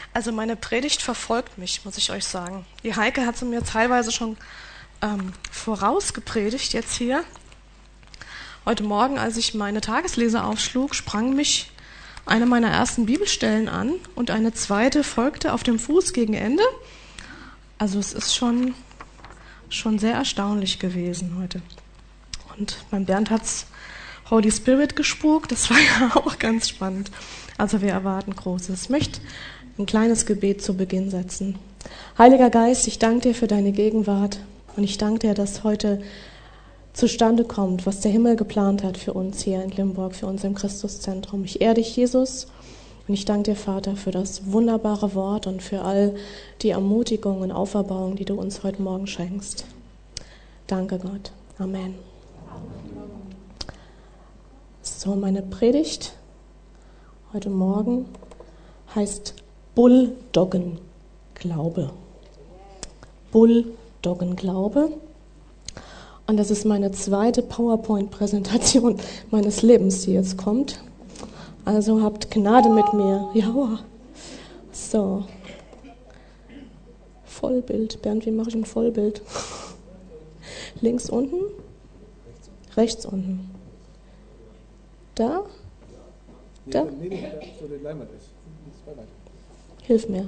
Also meine Predigt verfolgt mich, muss ich euch sagen. Die Heike hat sie mir teilweise schon vorausgepredigt jetzt hier. Heute Morgen, als ich meine Tageslese aufschlug, sprang mich eine meiner ersten Bibelstellen an und eine zweite folgte auf dem Fuß gegen Ende. Also es ist schon sehr erstaunlich gewesen heute. Und beim Bernd hat's Holy Spirit gespukt, das war ja auch ganz spannend. Also wir erwarten Großes. Ich möchte ein kleines Gebet zu Beginn setzen. Heiliger Geist, ich danke dir für deine Gegenwart und ich danke dir, dass heute zustande kommt, was der Himmel geplant hat für uns hier in Limburg, für uns im Christuszentrum. Ich ehre dich, Jesus, und ich danke dir, Vater, für das wunderbare Wort und für all die Ermutigung und Auferbauung, die du uns heute Morgen schenkst. Danke, Gott. Amen. So, meine Predigt heute Morgen heißt Bulldoggenglaube. Bulldoggenglaube. Und das ist meine zweite PowerPoint-Präsentation meines Lebens, die jetzt kommt. Also habt Gnade mit mir. Ja. So. Vollbild. Bernd, wie mache ich ein Vollbild? Links unten? Rechts unten. Da? Da? Hilf mir.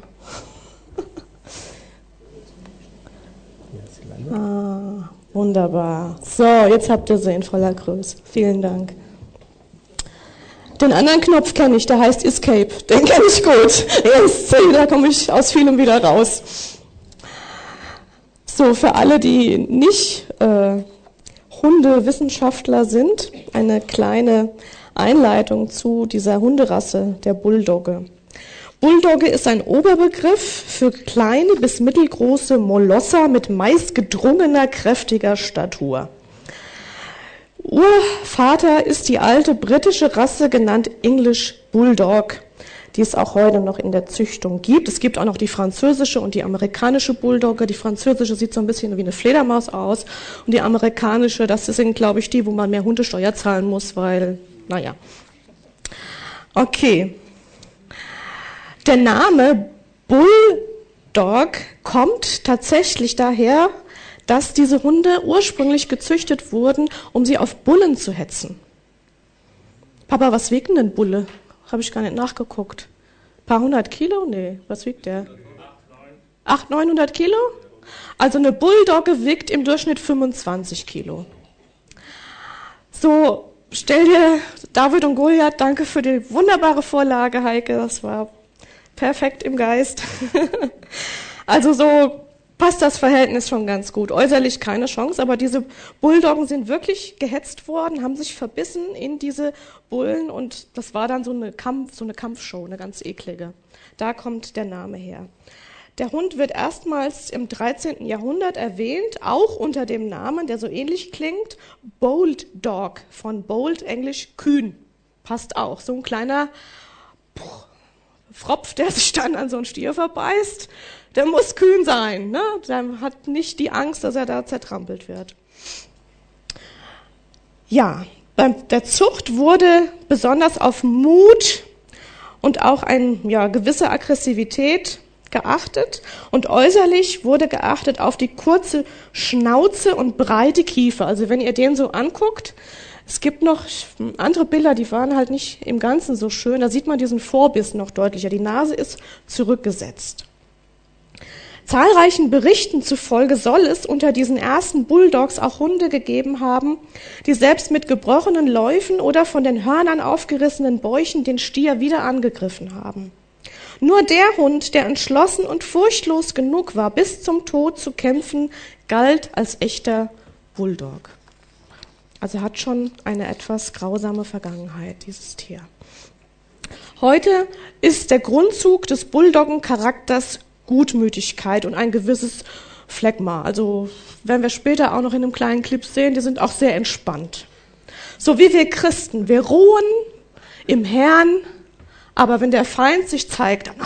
Ah, wunderbar. So, jetzt habt ihr sie in voller Größe. Vielen Dank. Den anderen Knopf kenne ich, der heißt Escape. Den kenne ich gut. ESC, da komme ich aus vielem wieder raus. So, für alle, die nicht Hundewissenschaftler sind, eine kleine Einleitung zu dieser Hunderasse, der Bulldogge. Bulldogge ist ein Oberbegriff für kleine bis mittelgroße Molosser mit meist gedrungener, kräftiger Statur. Urvater ist die alte britische Rasse, genannt English Bulldog, die es auch heute noch in der Züchtung gibt. Es gibt auch noch die französische und die amerikanische Bulldogge. Die französische sieht so ein bisschen wie eine Fledermaus aus und die amerikanische, das sind, glaube ich, die, wo man mehr Hundesteuer zahlen muss, weil, naja. Okay. Der Name Bulldog kommt tatsächlich daher, dass diese Hunde ursprünglich gezüchtet wurden, um sie auf Bullen zu hetzen. Papa, was wiegt denn ein Bulle? Habe ich gar nicht nachgeguckt. Ein paar 100 Kilo? Nee, was wiegt der? 800, 900 Kilo? Also eine Bulldogge wiegt im Durchschnitt 25 Kilo. So, stell dir David und Goliath, danke für die wunderbare Vorlage, Heike, das war perfekt im Geist. Also so passt das Verhältnis schon ganz gut. Äußerlich keine Chance, aber diese Bulldoggen sind wirklich gehetzt worden, haben sich verbissen in diese Bullen und das war dann so eine Kampfshow, eine ganz eklige. Da kommt der Name her. Der Hund wird erstmals im 13. Jahrhundert erwähnt, auch unter dem Namen, der so ähnlich klingt, Bold Dog, von Bold, Englisch kühn. Passt auch, so ein kleiner Fropf, der sich dann an so einen Stier verbeißt, der muss kühn sein, ne? Der hat nicht die Angst, dass er da zertrampelt wird. Ja, bei der Zucht wurde besonders auf Mut und auch eine gewisse Aggressivität geachtet und äußerlich wurde geachtet auf die kurze Schnauze und breite Kiefer. Also wenn ihr den so anguckt, es gibt noch andere Bilder, die waren halt nicht im Ganzen so schön. Da sieht man diesen Vorbiss noch deutlicher. Die Nase ist zurückgesetzt. Zahlreichen Berichten zufolge soll es unter diesen ersten Bulldogs auch Hunde gegeben haben, die selbst mit gebrochenen Läufen oder von den Hörnern aufgerissenen Bäuchen den Stier wieder angegriffen haben. Nur der Hund, der entschlossen und furchtlos genug war, bis zum Tod zu kämpfen, galt als echter Bulldog. Also hat schon eine etwas grausame Vergangenheit, dieses Tier. Heute ist der Grundzug des Bulldoggen-Charakters Gutmütigkeit und ein gewisses Phlegma. Also werden wir später auch noch in einem kleinen Clip sehen, die sind auch sehr entspannt. So wie wir Christen, wir ruhen im Herrn, aber wenn der Feind sich zeigt, dann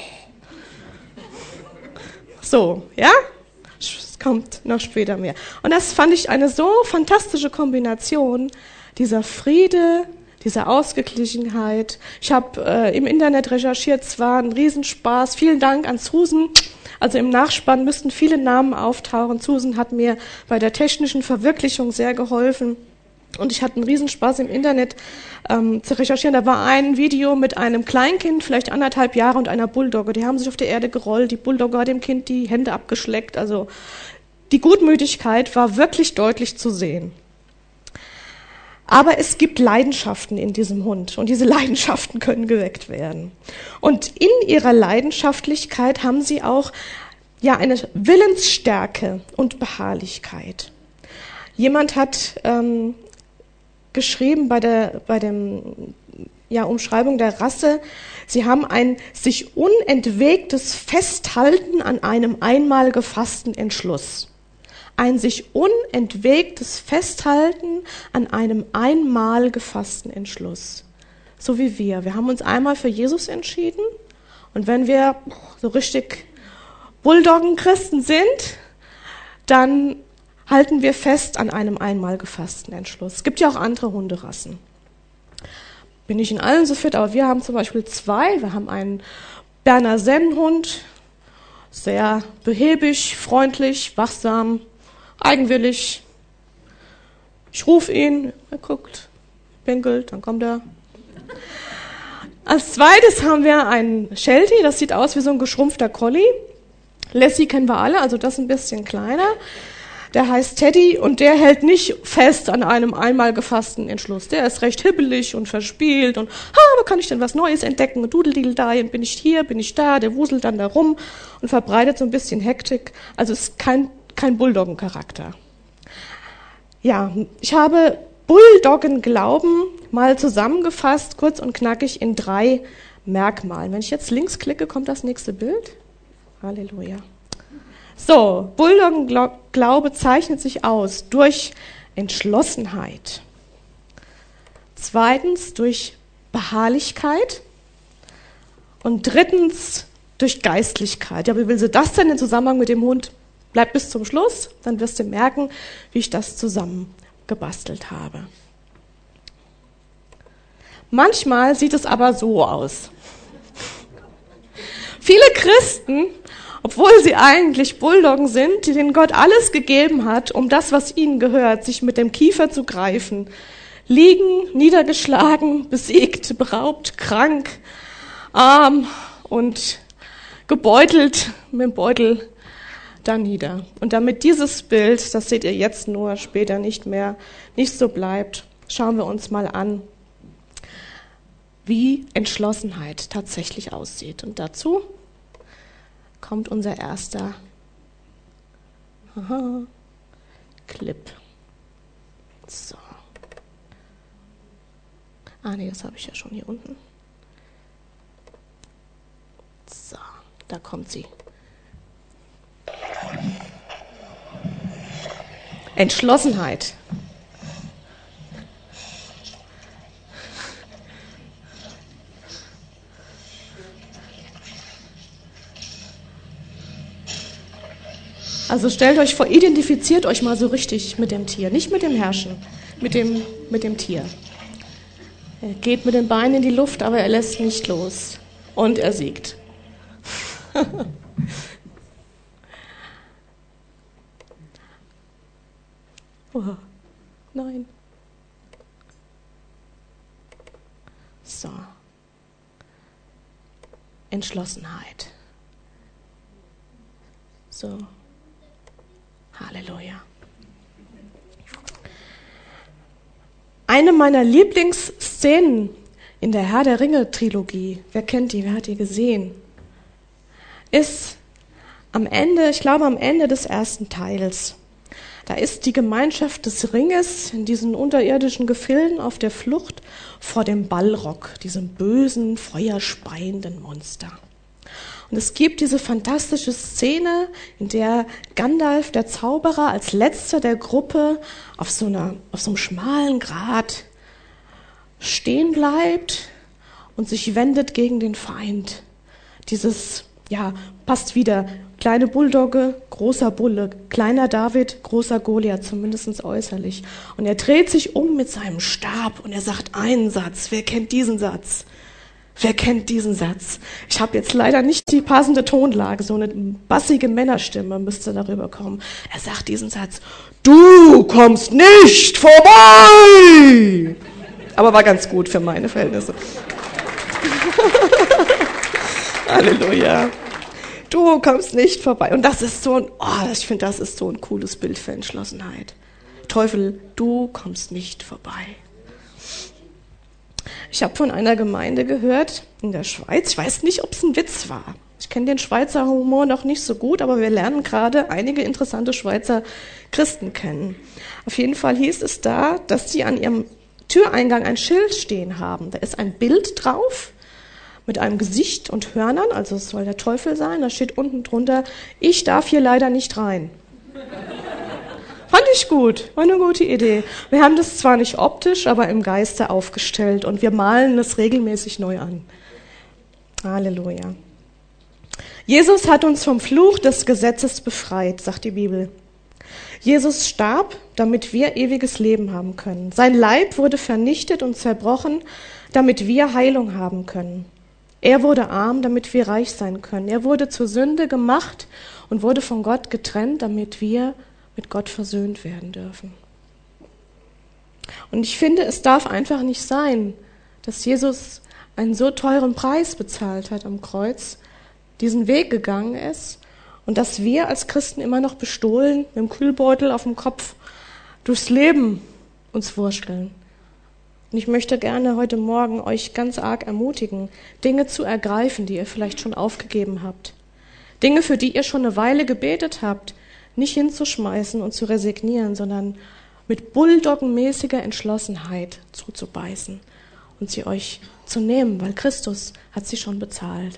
so, ja? Es kommt noch später mehr. Und das fand ich eine so fantastische Kombination, dieser Friede, diese Ausgeglichenheit. Ich habe im Internet recherchiert, es war ein Riesenspaß. Vielen Dank an Susan. Also im Nachspann müssten viele Namen auftauchen. Susan hat mir bei der technischen Verwirklichung sehr geholfen. Und ich hatte einen Riesenspaß im Internet zu recherchieren. Da war ein Video mit einem Kleinkind, vielleicht 1,5 Jahre, und einer Bulldogge. Die haben sich auf der Erde gerollt. Die Bulldogge hat dem Kind die Hände abgeschleckt. Also die Gutmütigkeit war wirklich deutlich zu sehen. Aber es gibt Leidenschaften in diesem Hund und diese Leidenschaften können geweckt werden. Und in ihrer Leidenschaftlichkeit haben sie auch eine Willensstärke und Beharrlichkeit. Jemand hat geschrieben bei der Umschreibung der Rasse, sie haben ein sich unentwegtes Festhalten an einem einmal gefassten Entschluss. Ein sich unentwegtes Festhalten an einem einmal gefassten Entschluss. So wie wir. Wir haben uns einmal für Jesus entschieden und wenn wir so richtig Bulldoggen-Christen sind, dann halten wir fest an einem einmal gefassten Entschluss. Es gibt ja auch andere Hunderassen. Bin nicht in allen so fit, aber wir haben zum Beispiel 2. Wir haben einen Berner Sennenhund, sehr behäbig, freundlich, wachsam, eigenwillig. Ich rufe ihn, er guckt, pinkelt, dann kommt er. Als zweites haben wir einen Sheltie, das sieht aus wie so ein geschrumpfter Collie. Lassie kennen wir alle, also das ein bisschen kleiner. Der heißt Teddy und der hält nicht fest an einem einmal gefassten Entschluss. Der ist recht hibbelig und verspielt und, wo kann ich denn was Neues entdecken? Und Dudeldiedeldei, bin ich hier, bin ich da? Der wuselt dann da rum und verbreitet so ein bisschen Hektik. Also ist kein Bulldoggen-Charakter. Ja, ich habe Bulldoggen-Glauben mal zusammengefasst, kurz und knackig in 3 Merkmalen. Wenn ich jetzt links klicke, kommt das nächste Bild. Halleluja. So, Bulldoggen-Glaube zeichnet sich aus durch Entschlossenheit. 2. durch Beharrlichkeit. Und 3. durch Geistlichkeit. Ja, wie will sie das denn in Zusammenhang mit dem Hund? Bleib bis zum Schluss, dann wirst du merken, wie ich das zusammengebastelt habe. Manchmal sieht es aber so aus. Viele Christen, obwohl sie eigentlich Bulldoggen sind, denen Gott alles gegeben hat, um das, was ihnen gehört, sich mit dem Kiefer zu greifen, liegen, niedergeschlagen, besiegt, beraubt, krank, arm und gebeutelt mit dem Beutel da nieder. Und damit dieses Bild, das seht ihr jetzt nur, später nicht mehr, nicht so bleibt, schauen wir uns mal an, wie Entschlossenheit tatsächlich aussieht. Und dazu kommt unser erster Clip. So. Das habe ich ja schon hier unten. So, da kommt sie. Entschlossenheit. Also stellt euch vor, identifiziert euch mal so richtig mit dem Tier, nicht mit dem Herrschen, mit dem Tier. Er geht mit den Beinen in die Luft, aber er lässt nicht los. Und er siegt. Oh, nein. So. Entschlossenheit. So. Halleluja. Eine meiner Lieblingsszenen in der Herr der Ringe-Trilogie, wer kennt die, wer hat die gesehen, ist am Ende, ich glaube am Ende des ersten Teils. Da ist die Gemeinschaft des Ringes in diesen unterirdischen Gefilden auf der Flucht vor dem Balrog, diesem bösen, feuerspeienden Monster. Und es gibt diese fantastische Szene, in der Gandalf, der Zauberer, als letzter der Gruppe auf so einem schmalen Grat stehen bleibt und sich wendet gegen den Feind. Passt wieder, Kleine Bulldogge, großer Bulle, kleiner David, großer Goliath, zumindest äußerlich. Und er dreht sich um mit seinem Stab und er sagt einen Satz. Wer kennt diesen Satz? Wer kennt diesen Satz? Ich habe jetzt leider nicht die passende Tonlage, so eine bassige Männerstimme müsste darüber kommen. Er sagt diesen Satz: Du kommst nicht vorbei! Aber war ganz gut für meine Verhältnisse. Halleluja. Du kommst nicht vorbei. Und das ist so ich finde, das ist so ein cooles Bild für Entschlossenheit. Teufel, du kommst nicht vorbei. Ich habe von einer Gemeinde gehört in der Schweiz. Ich weiß nicht, ob es ein Witz war. Ich kenne den Schweizer Humor noch nicht so gut, aber wir lernen gerade einige interessante Schweizer Christen kennen. Auf jeden Fall hieß es da, dass sie an ihrem Türeingang ein Schild stehen haben. Da ist ein Bild drauf mit einem Gesicht und Hörnern, also es soll der Teufel sein. Da steht unten drunter: Ich darf hier leider nicht rein. Fand ich gut, war eine gute Idee. Wir haben das zwar nicht optisch, aber im Geiste aufgestellt und wir malen das regelmäßig neu an. Halleluja. Jesus hat uns vom Fluch des Gesetzes befreit, sagt die Bibel. Jesus starb, damit wir ewiges Leben haben können. Sein Leib wurde vernichtet und zerbrochen, damit wir Heilung haben können. Er wurde arm, damit wir reich sein können. Er wurde zur Sünde gemacht und wurde von Gott getrennt, damit wir mit Gott versöhnt werden dürfen. Und ich finde, es darf einfach nicht sein, dass Jesus einen so teuren Preis bezahlt hat am Kreuz, diesen Weg gegangen ist und dass wir als Christen immer noch bestohlen, mit dem Kühlbeutel auf dem Kopf durchs Leben uns wursteln. Und ich möchte gerne heute Morgen euch ganz arg ermutigen, Dinge zu ergreifen, die ihr vielleicht schon aufgegeben habt. Dinge, für die ihr schon eine Weile gebetet habt, nicht hinzuschmeißen und zu resignieren, sondern mit bulldoggenmäßiger Entschlossenheit zuzubeißen und sie euch zu nehmen, weil Christus hat sie schon bezahlt.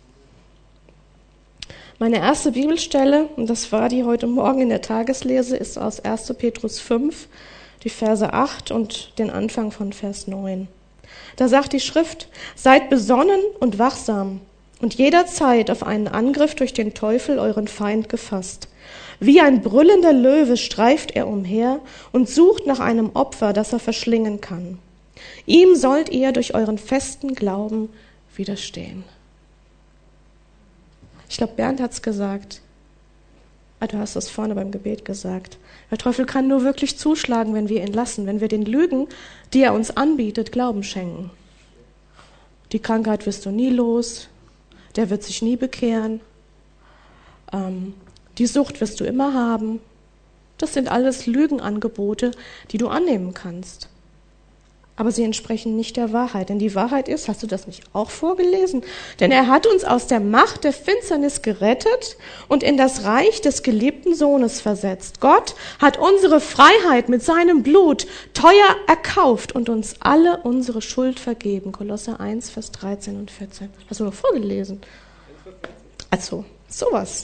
Meine erste Bibelstelle, und das war die heute Morgen in der Tageslese, ist aus 1. Petrus 5, die Verse 8 und den Anfang von Vers 9. Da sagt die Schrift: Seid besonnen und wachsam und jederzeit auf einen Angriff durch den Teufel, euren Feind, gefasst. Wie ein brüllender Löwe streift er umher und sucht nach einem Opfer, das er verschlingen kann. Ihm sollt ihr durch euren festen Glauben widerstehen. Ich glaube, Bernd hat es gesagt. Du hast es vorne beim Gebet gesagt. Der Teufel kann nur wirklich zuschlagen, wenn wir ihn lassen, wenn wir den Lügen, die er uns anbietet, Glauben schenken. Die Krankheit wirst du nie los, der wird sich nie bekehren, die Sucht wirst du immer haben. Das sind alles Lügenangebote, die du annehmen kannst. Aber sie entsprechen nicht der Wahrheit. Denn die Wahrheit ist, hast du das nicht auch vorgelesen? Denn er hat uns aus der Macht der Finsternis gerettet und in das Reich des geliebten Sohnes versetzt. Gott hat unsere Freiheit mit seinem Blut teuer erkauft und uns alle unsere Schuld vergeben. Kolosser 1, Vers 13 und 14. Hast du noch vorgelesen? Also, sowas.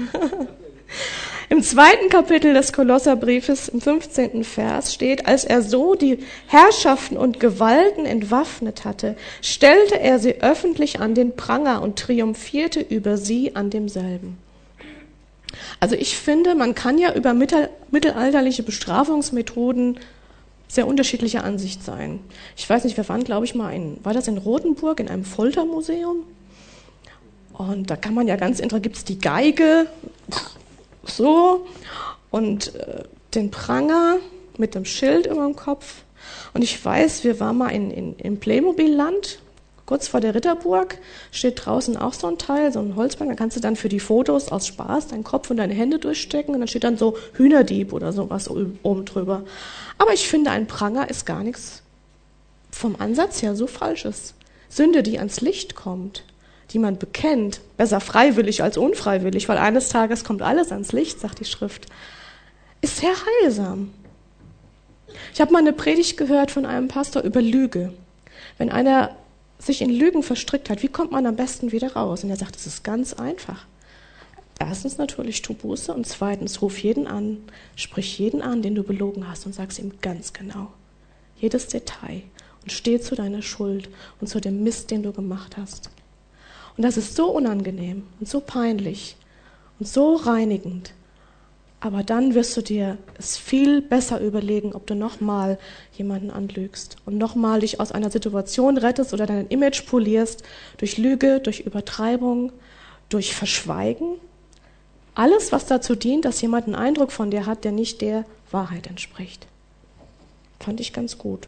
Im 2. Kapitel des Kolosserbriefes, im 15. Vers steht: Als er so die Herrschaften und Gewalten entwaffnet hatte, stellte er sie öffentlich an den Pranger und triumphierte über sie an demselben. Also ich finde, man kann ja über mittelalterliche Bestrafungsmethoden sehr unterschiedlicher Ansicht sein. Ich weiß nicht, wir waren, glaube ich, war das in Rothenburg in einem Foltermuseum? Und da kann man ja gibt es die Geige, so, und den Pranger mit dem Schild über dem Kopf. Und ich weiß, wir waren mal im Playmobil-Land, kurz vor der Ritterburg, steht draußen auch so ein Teil, so ein Holzbank, da kannst du dann für die Fotos aus Spaß deinen Kopf und deine Hände durchstecken und dann steht dann so Hühnerdieb oder sowas oben drüber. Aber ich finde, ein Pranger ist gar nichts vom Ansatz her so Falsches. Sünde, die ans Licht kommt, die man bekennt, besser freiwillig als unfreiwillig, weil eines Tages kommt alles ans Licht, sagt die Schrift, ist sehr heilsam. Ich habe mal eine Predigt gehört von einem Pastor über Lüge. Wenn einer sich in Lügen verstrickt hat, wie kommt man am besten wieder raus? Und er sagt, es ist ganz einfach. Erstens natürlich, tu Buße, und zweitens, ruf jeden an, sprich jeden an, den du belogen hast, und sag's ihm ganz genau. Jedes Detail. Und steh zu deiner Schuld und zu dem Mist, den du gemacht hast. Und das ist so unangenehm und so peinlich und so reinigend. Aber dann wirst du dir es viel besser überlegen, ob du nochmal jemanden anlügst und nochmal dich aus einer Situation rettest oder dein Image polierst durch Lüge, durch Übertreibung, durch Verschweigen. Alles, was dazu dient, dass jemand einen Eindruck von dir hat, der nicht der Wahrheit entspricht. Fand ich ganz gut.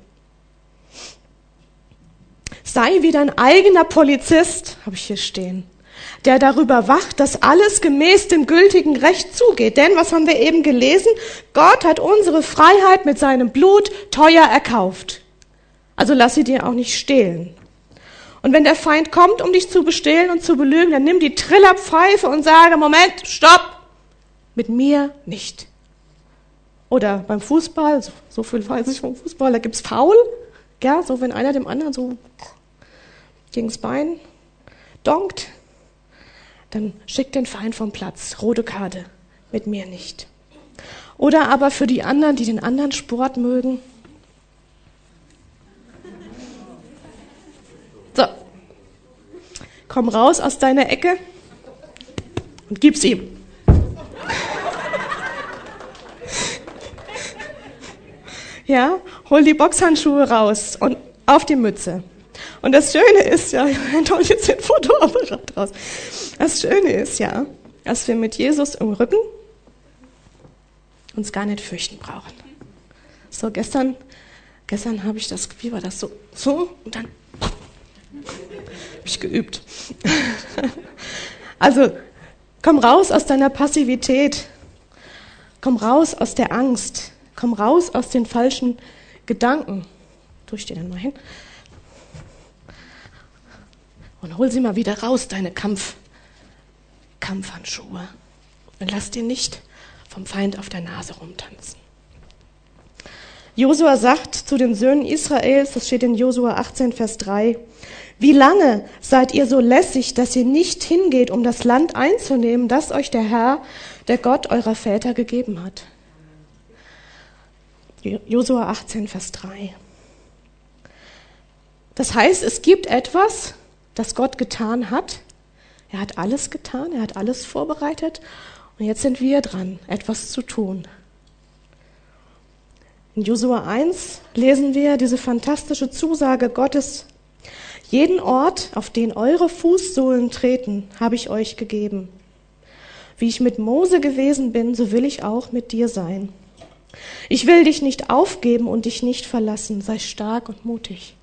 Sei wie dein eigener Polizist, habe ich hier stehen, der darüber wacht, dass alles gemäß dem gültigen Recht zugeht. Denn, was haben wir eben gelesen? Gott hat unsere Freiheit mit seinem Blut teuer erkauft. Also lass sie dir auch nicht stehlen. Und wenn der Feind kommt, um dich zu bestehlen und zu belügen, dann nimm die Trillerpfeife und sage, Moment, stopp, mit mir nicht. Oder beim Fußball, so viel weiß ich vom Fußball, da gibt's Foul, ja, so wenn einer dem anderen so gegens Bein donkt, dann schickt den Feind vom Platz, rote Karte, mit mir nicht. Oder aber für die anderen, die den anderen Sport mögen, so, komm raus aus deiner Ecke und gib's ihm. Ja, hol die Boxhandschuhe raus und auf die Mütze. Und das Schöne ist ja, da hol jetzt den Fotoapparat raus. Das Schöne ist ja, dass wir mit Jesus im Rücken uns gar nicht fürchten brauchen. So, gestern habe ich das, wie war das, so und dann habe ich geübt. Also, komm raus aus deiner Passivität. Komm raus aus der Angst. Komm raus aus den falschen Gedanken. Ich dir dann mal hin. Und hol sie mal wieder raus, deine Kampfhandschuhe. Und lass dir nicht vom Feind auf der Nase rumtanzen. Josua sagt zu den Söhnen Israels, das steht in Josua 18, Vers 3, wie lange seid ihr so lässig, dass ihr nicht hingeht, um das Land einzunehmen, das euch der Herr, der Gott eurer Väter gegeben hat? Josua 18, Vers 3. Das heißt, es gibt etwas, das Gott getan hat. Er hat alles getan, er hat alles vorbereitet und jetzt sind wir dran, etwas zu tun. In Josua 1 lesen wir diese fantastische Zusage Gottes: Jeden Ort, auf den eure Fußsohlen treten, habe ich euch gegeben. Wie ich mit Mose gewesen bin, so will ich auch mit dir sein. Ich will dich nicht aufgeben und dich nicht verlassen. Sei stark und mutig.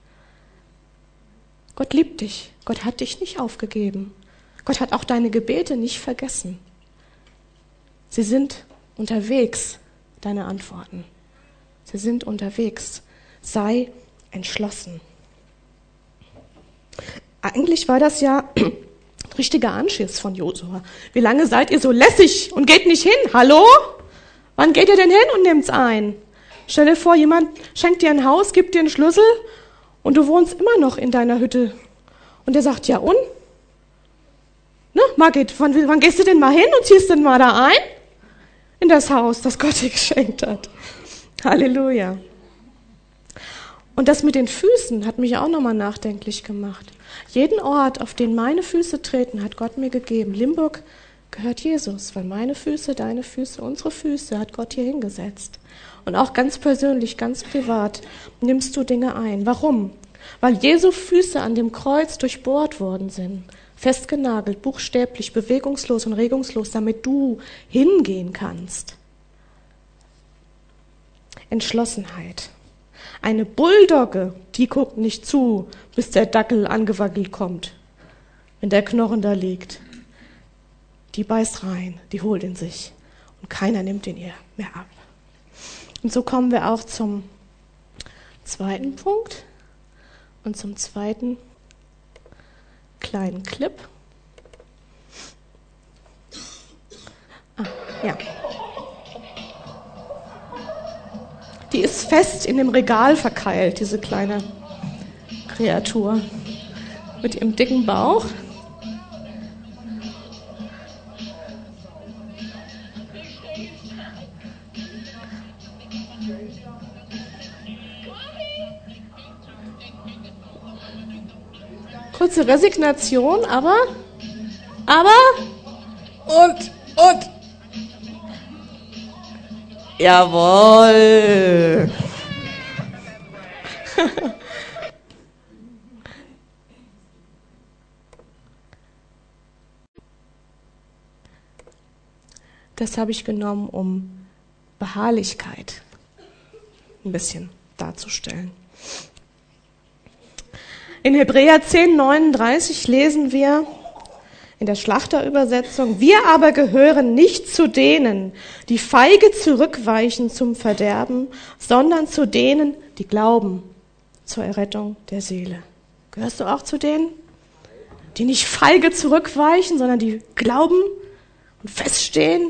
Gott liebt dich. Gott hat dich nicht aufgegeben. Gott hat auch deine Gebete nicht vergessen. Sie sind unterwegs, deine Antworten. Sie sind unterwegs. Sei entschlossen. Eigentlich war das ja ein richtiger Anschiss von Josua. Wie lange seid ihr so lässig und geht nicht hin? Hallo? Wann geht ihr denn hin und nimmt's ein? Stell dir vor, jemand schenkt dir ein Haus, gibt dir einen Schlüssel und du wohnst immer noch in deiner Hütte. Und der sagt, ja und? Ne, Margit, wann gehst du denn mal hin und ziehst denn mal da ein? In das Haus, das Gott dir geschenkt hat. Halleluja. Und das mit den Füßen hat mich auch nochmal nachdenklich gemacht. Jeden Ort, auf den meine Füße treten, hat Gott mir gegeben. Limburg gehört Jesus, weil meine Füße, deine Füße, unsere Füße hat Gott hier hingesetzt. Und auch ganz persönlich, ganz privat nimmst du Dinge ein. Warum? Weil Jesu Füße an dem Kreuz durchbohrt worden sind, festgenagelt, buchstäblich, bewegungslos und regungslos, damit du hingehen kannst. Entschlossenheit. Eine Bulldogge, die guckt nicht zu, bis der Dackel angewackelt kommt, wenn der Knochen da liegt. Die beißt rein, die holt ihn sich und keiner nimmt ihn ihr mehr ab. Und so kommen wir auch zum zweiten Punkt und zum zweiten kleinen Clip. Ja. Die ist fest in dem Regal verkeilt, diese kleine Kreatur mit ihrem dicken Bauch. Kurze Resignation, aber Und. Jawohl. Das habe ich genommen, um Beharrlichkeit ein bisschen darzustellen. In Hebräer 10,39 lesen wir in der Schlachterübersetzung: Wir aber gehören nicht zu denen, die feige zurückweichen zum Verderben, sondern zu denen, die glauben zur Errettung der Seele. Gehörst du auch zu denen, die nicht feige zurückweichen, sondern die glauben und feststehen?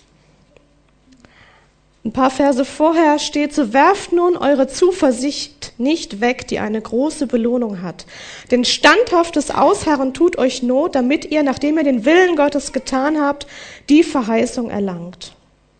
Ein paar Verse vorher steht: So werft nun eure Zuversicht nicht weg, die eine große Belohnung hat. Denn standhaftes Ausharren tut euch Not, damit ihr, nachdem ihr den Willen Gottes getan habt, die Verheißung erlangt.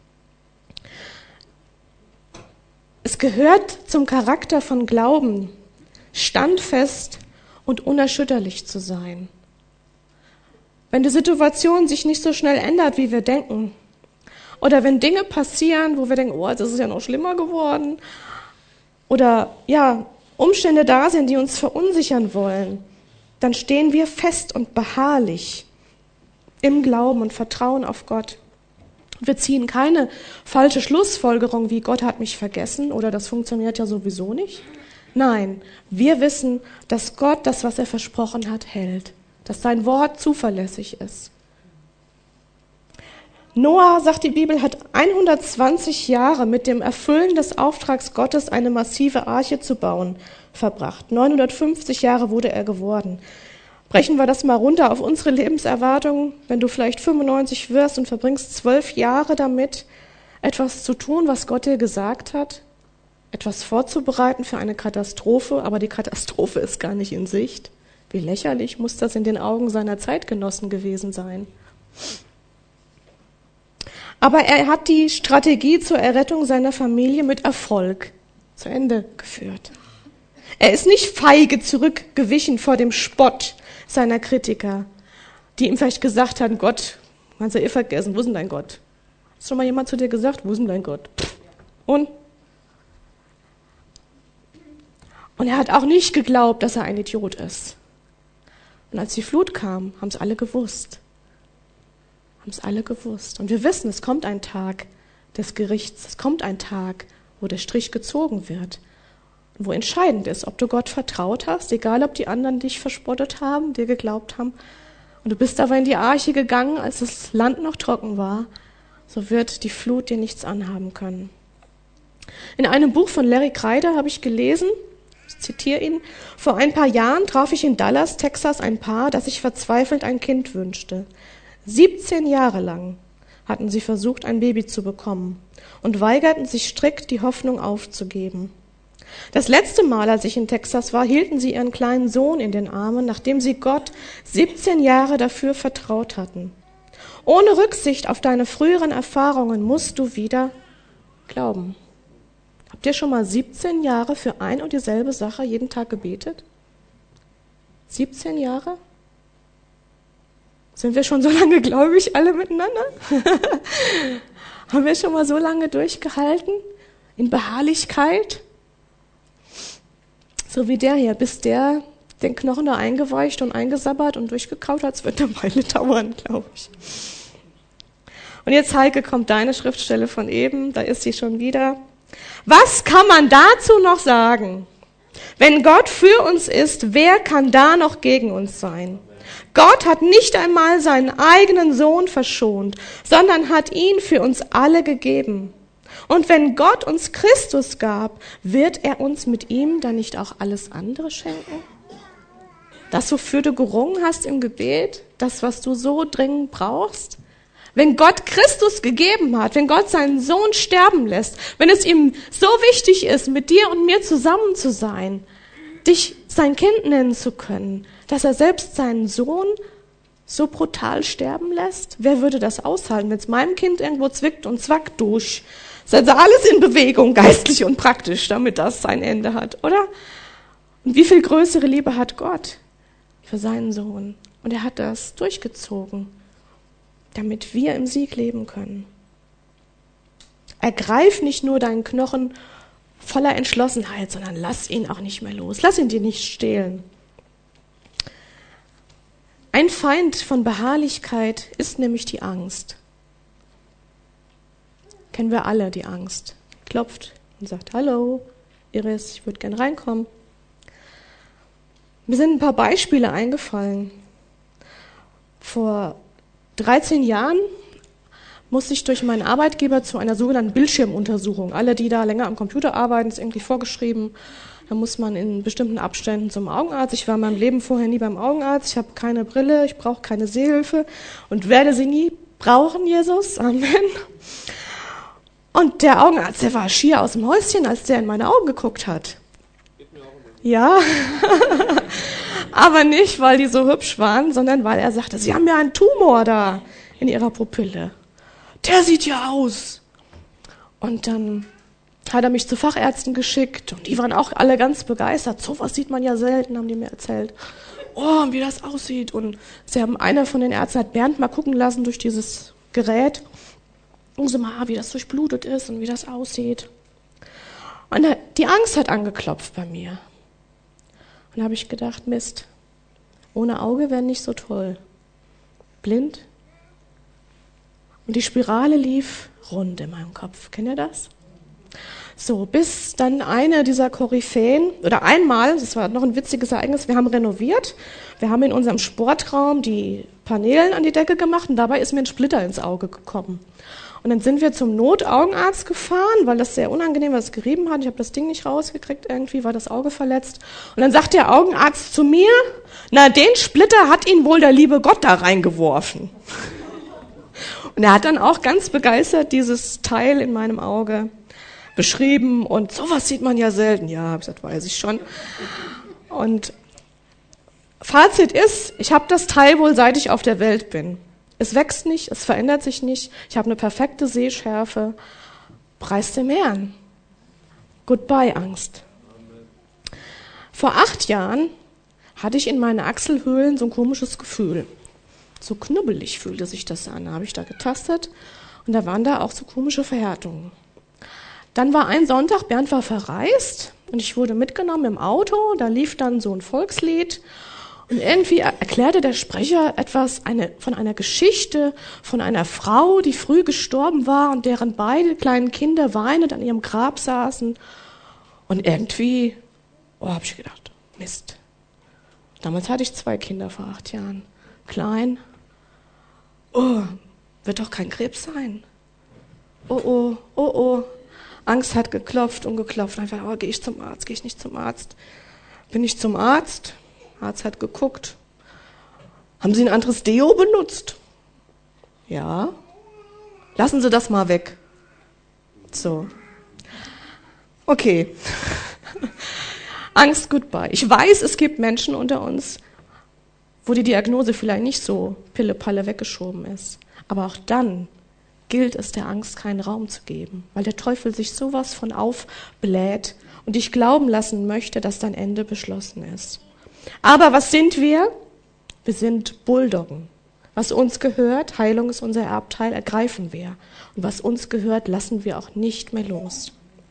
Es gehört zum Charakter von Glauben, standfest und unerschütterlich zu sein. Wenn die Situation sich nicht so schnell ändert, wie wir denken, oder wenn Dinge passieren, wo wir denken, oh, jetzt ist es ja noch schlimmer geworden, oder Umstände da sind, die uns verunsichern wollen, dann stehen wir fest und beharrlich im Glauben und Vertrauen auf Gott. Wir ziehen keine falsche Schlussfolgerung, wie Gott hat mich vergessen oder das funktioniert ja sowieso nicht. Nein, wir wissen, dass Gott das, was er versprochen hat, hält, dass sein Wort zuverlässig ist. Noah, sagt die Bibel, hat 120 Jahre mit dem Erfüllen des Auftrags Gottes, eine massive Arche zu bauen, verbracht. 950 Jahre wurde er geworden. Brechen wir das mal runter auf unsere Lebenserwartung. Wenn du vielleicht 95 wirst und verbringst 12 Jahre damit, etwas zu tun, was Gott dir gesagt hat, etwas vorzubereiten für eine Katastrophe, aber die Katastrophe ist gar nicht in Sicht. Wie lächerlich muss das in den Augen seiner Zeitgenossen gewesen sein? Aber er hat die Strategie zur Errettung seiner Familie mit Erfolg zu Ende geführt. Er ist nicht feige zurückgewichen vor dem Spott seiner Kritiker, die ihm vielleicht gesagt haben: Gott, kannst du vergessen, wo ist denn dein Gott? Hat schon mal jemand zu dir gesagt, wo ist denn dein Gott? Und er hat auch nicht geglaubt, dass er ein Idiot ist. Und als die Flut kam, haben es alle gewusst. Und wir wissen, es kommt ein Tag des Gerichts, es kommt ein Tag, wo der Strich gezogen wird. Und wo entscheidend ist, ob du Gott vertraut hast, egal ob die anderen dich verspottet haben, dir geglaubt haben. Und du bist aber in die Arche gegangen, als das Land noch trocken war, so wird die Flut dir nichts anhaben können. In einem Buch von Larry Kreider habe ich gelesen, ich zitiere ihn: Vor ein paar Jahren traf ich in Dallas, Texas, ein Paar, das sich verzweifelt ein Kind wünschte. 17 Jahre lang hatten sie versucht, ein Baby zu bekommen und weigerten sich strikt, die Hoffnung aufzugeben. Das letzte Mal, als ich in Texas war, hielten sie ihren kleinen Sohn in den Armen, nachdem sie Gott 17 Jahre dafür vertraut hatten. Ohne Rücksicht auf deine früheren Erfahrungen musst du wieder glauben. Habt ihr schon mal 17 Jahre für ein und dieselbe Sache jeden Tag gebetet? 17 Jahre? Sind wir schon so lange gläubig alle miteinander? Haben wir schon mal so lange durchgehalten? In Beharrlichkeit? So wie der hier, bis der den Knochen da eingeweicht und eingesabbert und durchgekaut hat, es wird eine Weile dauern, glaube ich. Und jetzt, Heike, kommt deine Schriftstelle von eben, da ist sie schon wieder. Was kann man dazu noch sagen? Wenn Gott für uns ist, wer kann da noch gegen uns sein? Gott hat nicht einmal seinen eigenen Sohn verschont, sondern hat ihn für uns alle gegeben. Und wenn Gott uns Christus gab, wird er uns mit ihm dann nicht auch alles andere schenken? Das, wofür du gerungen hast im Gebet, das, was du so dringend brauchst? Wenn Gott Christus gegeben hat, wenn Gott seinen Sohn sterben lässt, wenn es ihm so wichtig ist, mit dir und mir zusammen zu sein, dich sein Kind nennen zu können, dass er selbst seinen Sohn so brutal sterben lässt? Wer würde das aushalten, wenn es meinem Kind irgendwo zwickt und zwackt durch? Setze alles in Bewegung, geistlich und praktisch, damit das sein Ende hat, oder? Und wie viel größere Liebe hat Gott für seinen Sohn? Und er hat das durchgezogen. damit wir im Sieg leben können. Ergreif nicht nur deinen Knochen voller Entschlossenheit, sondern lass ihn auch nicht mehr los. Lass ihn dir nicht stehlen. Ein Feind von Beharrlichkeit ist nämlich die Angst. Kennen wir alle, die Angst. Klopft und sagt, hallo, Iris, ich würde gern reinkommen. Mir sind ein paar Beispiele eingefallen. Vor 13 Jahren musste ich durch meinen Arbeitgeber zu einer sogenannten Bildschirmuntersuchung. Alle, die da länger am Computer arbeiten, ist irgendwie vorgeschrieben. Da muss man in bestimmten Abständen zum Augenarzt. Ich war in meinem Leben vorher nie beim Augenarzt. Ich habe keine Brille, ich brauche keine Sehhilfe und werde sie nie brauchen, Jesus. Amen. Und der Augenarzt, der war schier aus dem Häuschen, als der in meine Augen geguckt hat. Ja, aber nicht, weil die so hübsch waren, sondern weil er sagte, Sie haben ja einen Tumor da in Ihrer Pupille. Der sieht ja aus. Und dann hat er mich zu Fachärzten geschickt und die waren auch alle ganz begeistert. So was sieht man ja selten, haben die mir erzählt. Oh, wie das aussieht. Und einer von den Ärzten hat Bernd mal gucken lassen durch dieses Gerät. Gucken Sie mal, wie das durchblutet ist und wie das aussieht. Und die Angst hat angeklopft bei mir. Und da habe ich gedacht, Mist, ohne Auge wäre nicht so toll. Blind. Und die Spirale lief rund in meinem Kopf. Kennt ihr das? So, bis dann eine dieser Koryphäen, oder einmal, das war noch ein witziges Ereignis, wir haben renoviert, wir haben in unserem Sportraum die Paneelen an die Decke gemacht und dabei ist mir ein Splitter ins Auge gekommen. Und dann sind wir zum Notaugenarzt gefahren, weil das sehr unangenehm war, es gerieben hat. Ich habe das Ding nicht rausgekriegt, irgendwie war das Auge verletzt. Und dann sagt der Augenarzt zu mir, na, den Splitter hat Ihnen wohl der liebe Gott da reingeworfen. Und er hat dann auch ganz begeistert dieses Teil in meinem Auge beschrieben und sowas sieht man ja selten. Ja, hab ich gesagt, weiß ich schon. Und Fazit ist, ich habe das Teil wohl, seit ich auf der Welt bin. Es wächst nicht, es verändert sich nicht. Ich habe eine perfekte Sehschärfe. Preis dem Herrn. Goodbye, Angst. Vor 8 Jahren hatte ich in meinen Achselhöhlen so ein komisches Gefühl. So knubbelig fühlte sich das an. Da habe ich da getastet und da waren da auch so komische Verhärtungen. Dann war ein Sonntag, Bernd war verreist und ich wurde mitgenommen im Auto. Da lief dann so ein Volkslied und irgendwie erklärte der Sprecher etwas von einer Geschichte von einer Frau, die früh gestorben war und deren beide kleinen Kinder weinend an ihrem Grab saßen. Und irgendwie, habe ich gedacht, Mist. Damals hatte ich 2 Kinder vor 8 Jahren. Klein. Wird doch kein Krebs sein. Oh. Angst hat geklopft und geklopft. Einfach, gehe ich zum Arzt, gehe ich nicht zum Arzt. Bin ich zum Arzt. Arzt hat geguckt. Haben Sie ein anderes Deo benutzt? Ja. Lassen Sie das mal weg. So. Okay. Angst, goodbye. Ich weiß, es gibt Menschen unter uns, wo die Diagnose vielleicht nicht so Pille-Palle weggeschoben ist. Aber auch dann gilt es, der Angst keinen Raum zu geben, weil der Teufel sich sowas von aufbläht und dich glauben lassen möchte, dass dein Ende beschlossen ist. Aber was sind wir? Wir sind Bulldoggen. Was uns gehört, Heilung ist unser Erbteil, ergreifen wir. Und was uns gehört, lassen wir auch nicht mehr los.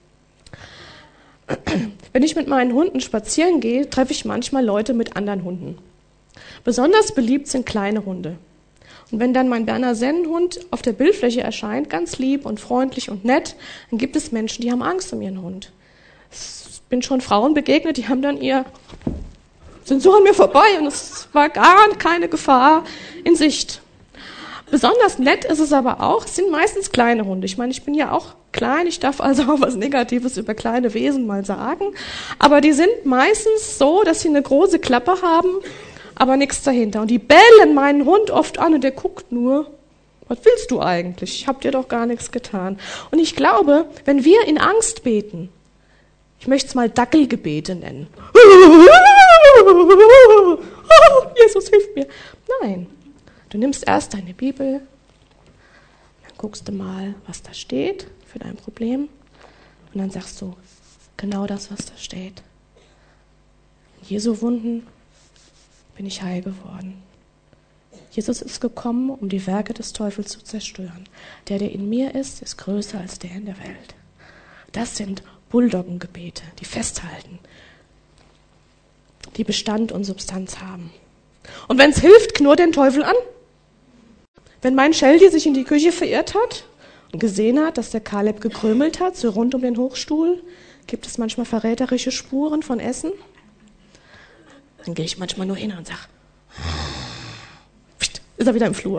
Wenn ich mit meinen Hunden spazieren gehe, treffe ich manchmal Leute mit anderen Hunden. Besonders beliebt sind kleine Hunde. Und wenn dann mein Berner Sennenhund auf der Bildfläche erscheint, ganz lieb und freundlich und nett, dann gibt es Menschen, die haben Angst um ihren Hund. Ich bin schon Frauen begegnet, die haben dann sind so an mir vorbei und es war gar keine Gefahr in Sicht. Besonders nett ist es aber auch, es sind meistens kleine Hunde. Ich meine, ich bin ja auch klein, ich darf also auch was Negatives über kleine Wesen mal sagen. Aber die sind meistens so, dass sie eine große Klappe haben, aber nichts dahinter. Und die bellen meinen Hund oft an und der guckt nur, was willst du eigentlich? Ich hab dir doch gar nichts getan. Und ich glaube, wenn wir in Angst beten, ich möchte es mal Dackelgebete nennen. Jesus, hilf mir. Nein, du nimmst erst deine Bibel, dann guckst du mal, was da steht für dein Problem und dann sagst du genau das, was da steht. In Jesu Wunden bin ich heil geworden. Jesus ist gekommen, um die Werke des Teufels zu zerstören. Der in mir ist größer als der in der Welt. Das sind Bulldoggengebete, die festhalten, die Bestand und Substanz haben. Und wenn es hilft, knurrt den Teufel an. Wenn mein Sheldy sich in die Küche verirrt hat und gesehen hat, dass der Kaleb gekrümelt hat, so rund um den Hochstuhl, gibt es manchmal verräterische Spuren von Essen. Dann gehe ich manchmal nur hin und sage, ist er wieder im Flur.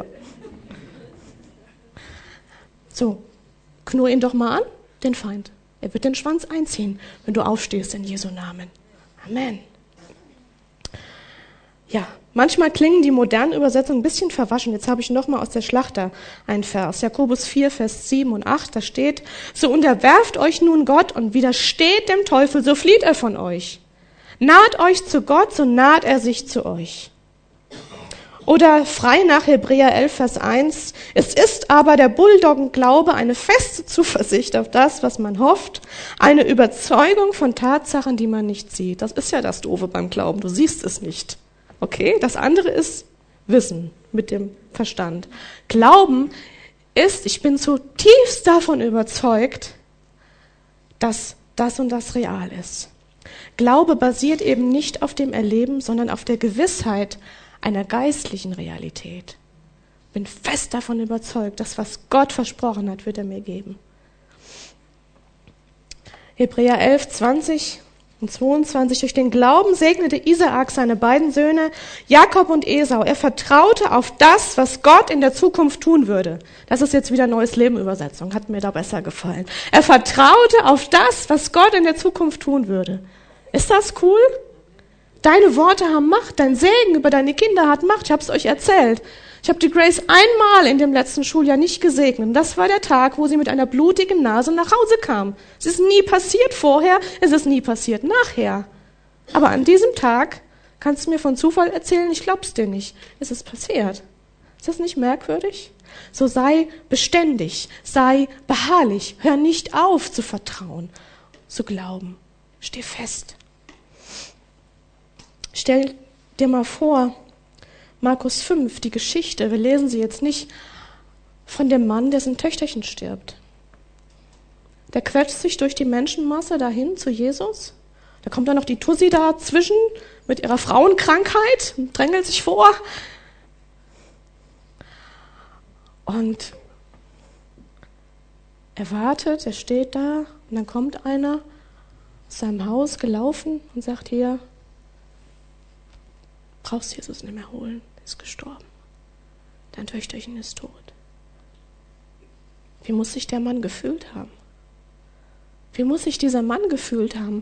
So, knurr ihn doch mal an, den Feind. Er wird den Schwanz einziehen, wenn du aufstehst in Jesu Namen. Amen. Ja, manchmal klingen die modernen Übersetzungen ein bisschen verwaschen. Jetzt habe ich nochmal aus der Schlachter einen Vers. Jakobus 4, Vers 7 und 8, da steht, so unterwerft euch nun Gott und widersteht dem Teufel, so flieht er von euch. Naht euch zu Gott, so naht er sich zu euch. Oder frei nach Hebräer 11, Vers 1, es ist aber der Bulldoggenglaube eine feste Zuversicht auf das, was man hofft, eine Überzeugung von Tatsachen, die man nicht sieht. Das ist ja das Doofe beim Glauben, du siehst es nicht. Okay, das andere ist Wissen mit dem Verstand. Glauben ist, ich bin zutiefst davon überzeugt, dass das und das real ist. Glaube basiert eben nicht auf dem Erleben, sondern auf der Gewissheit einer geistlichen Realität. Bin fest davon überzeugt, dass was Gott versprochen hat, wird er mir geben. Hebräer 11, 20 und 22. Durch den Glauben segnete Isaak seine beiden Söhne, Jakob und Esau. Er vertraute auf das, was Gott in der Zukunft tun würde. Das ist jetzt wieder Neues Leben Übersetzung, hat mir da besser gefallen. Er vertraute auf das, was Gott in der Zukunft tun würde. Ist das cool? Deine Worte haben Macht, dein Segen über deine Kinder hat Macht. Ich habe es euch erzählt. Ich habe die Grace einmal in dem letzten Schuljahr nicht gesegnet. Und das war der Tag, wo sie mit einer blutigen Nase nach Hause kam. Es ist nie passiert vorher, es ist nie passiert nachher. Aber an diesem Tag kannst du mir von Zufall erzählen, ich glaub's dir nicht. Es ist passiert. Ist das nicht merkwürdig? So sei beständig, sei beharrlich, hör nicht auf zu vertrauen, zu glauben. Steh fest. Stell dir mal vor, Markus 5, die Geschichte, wir lesen sie jetzt nicht, von dem Mann, dessen Töchterchen stirbt. Der quetscht sich durch die Menschenmasse dahin zu Jesus. Da kommt dann noch die Tussi dazwischen mit ihrer Frauenkrankheit und drängelt sich vor. Und er wartet, er steht da und dann kommt einer aus seinem Haus gelaufen und sagt, hier, brauchst Jesus nicht mehr holen, ist gestorben. Dein Töchterchen ist tot. Wie muss sich der Mann gefühlt haben? Wie muss sich dieser Mann gefühlt haben?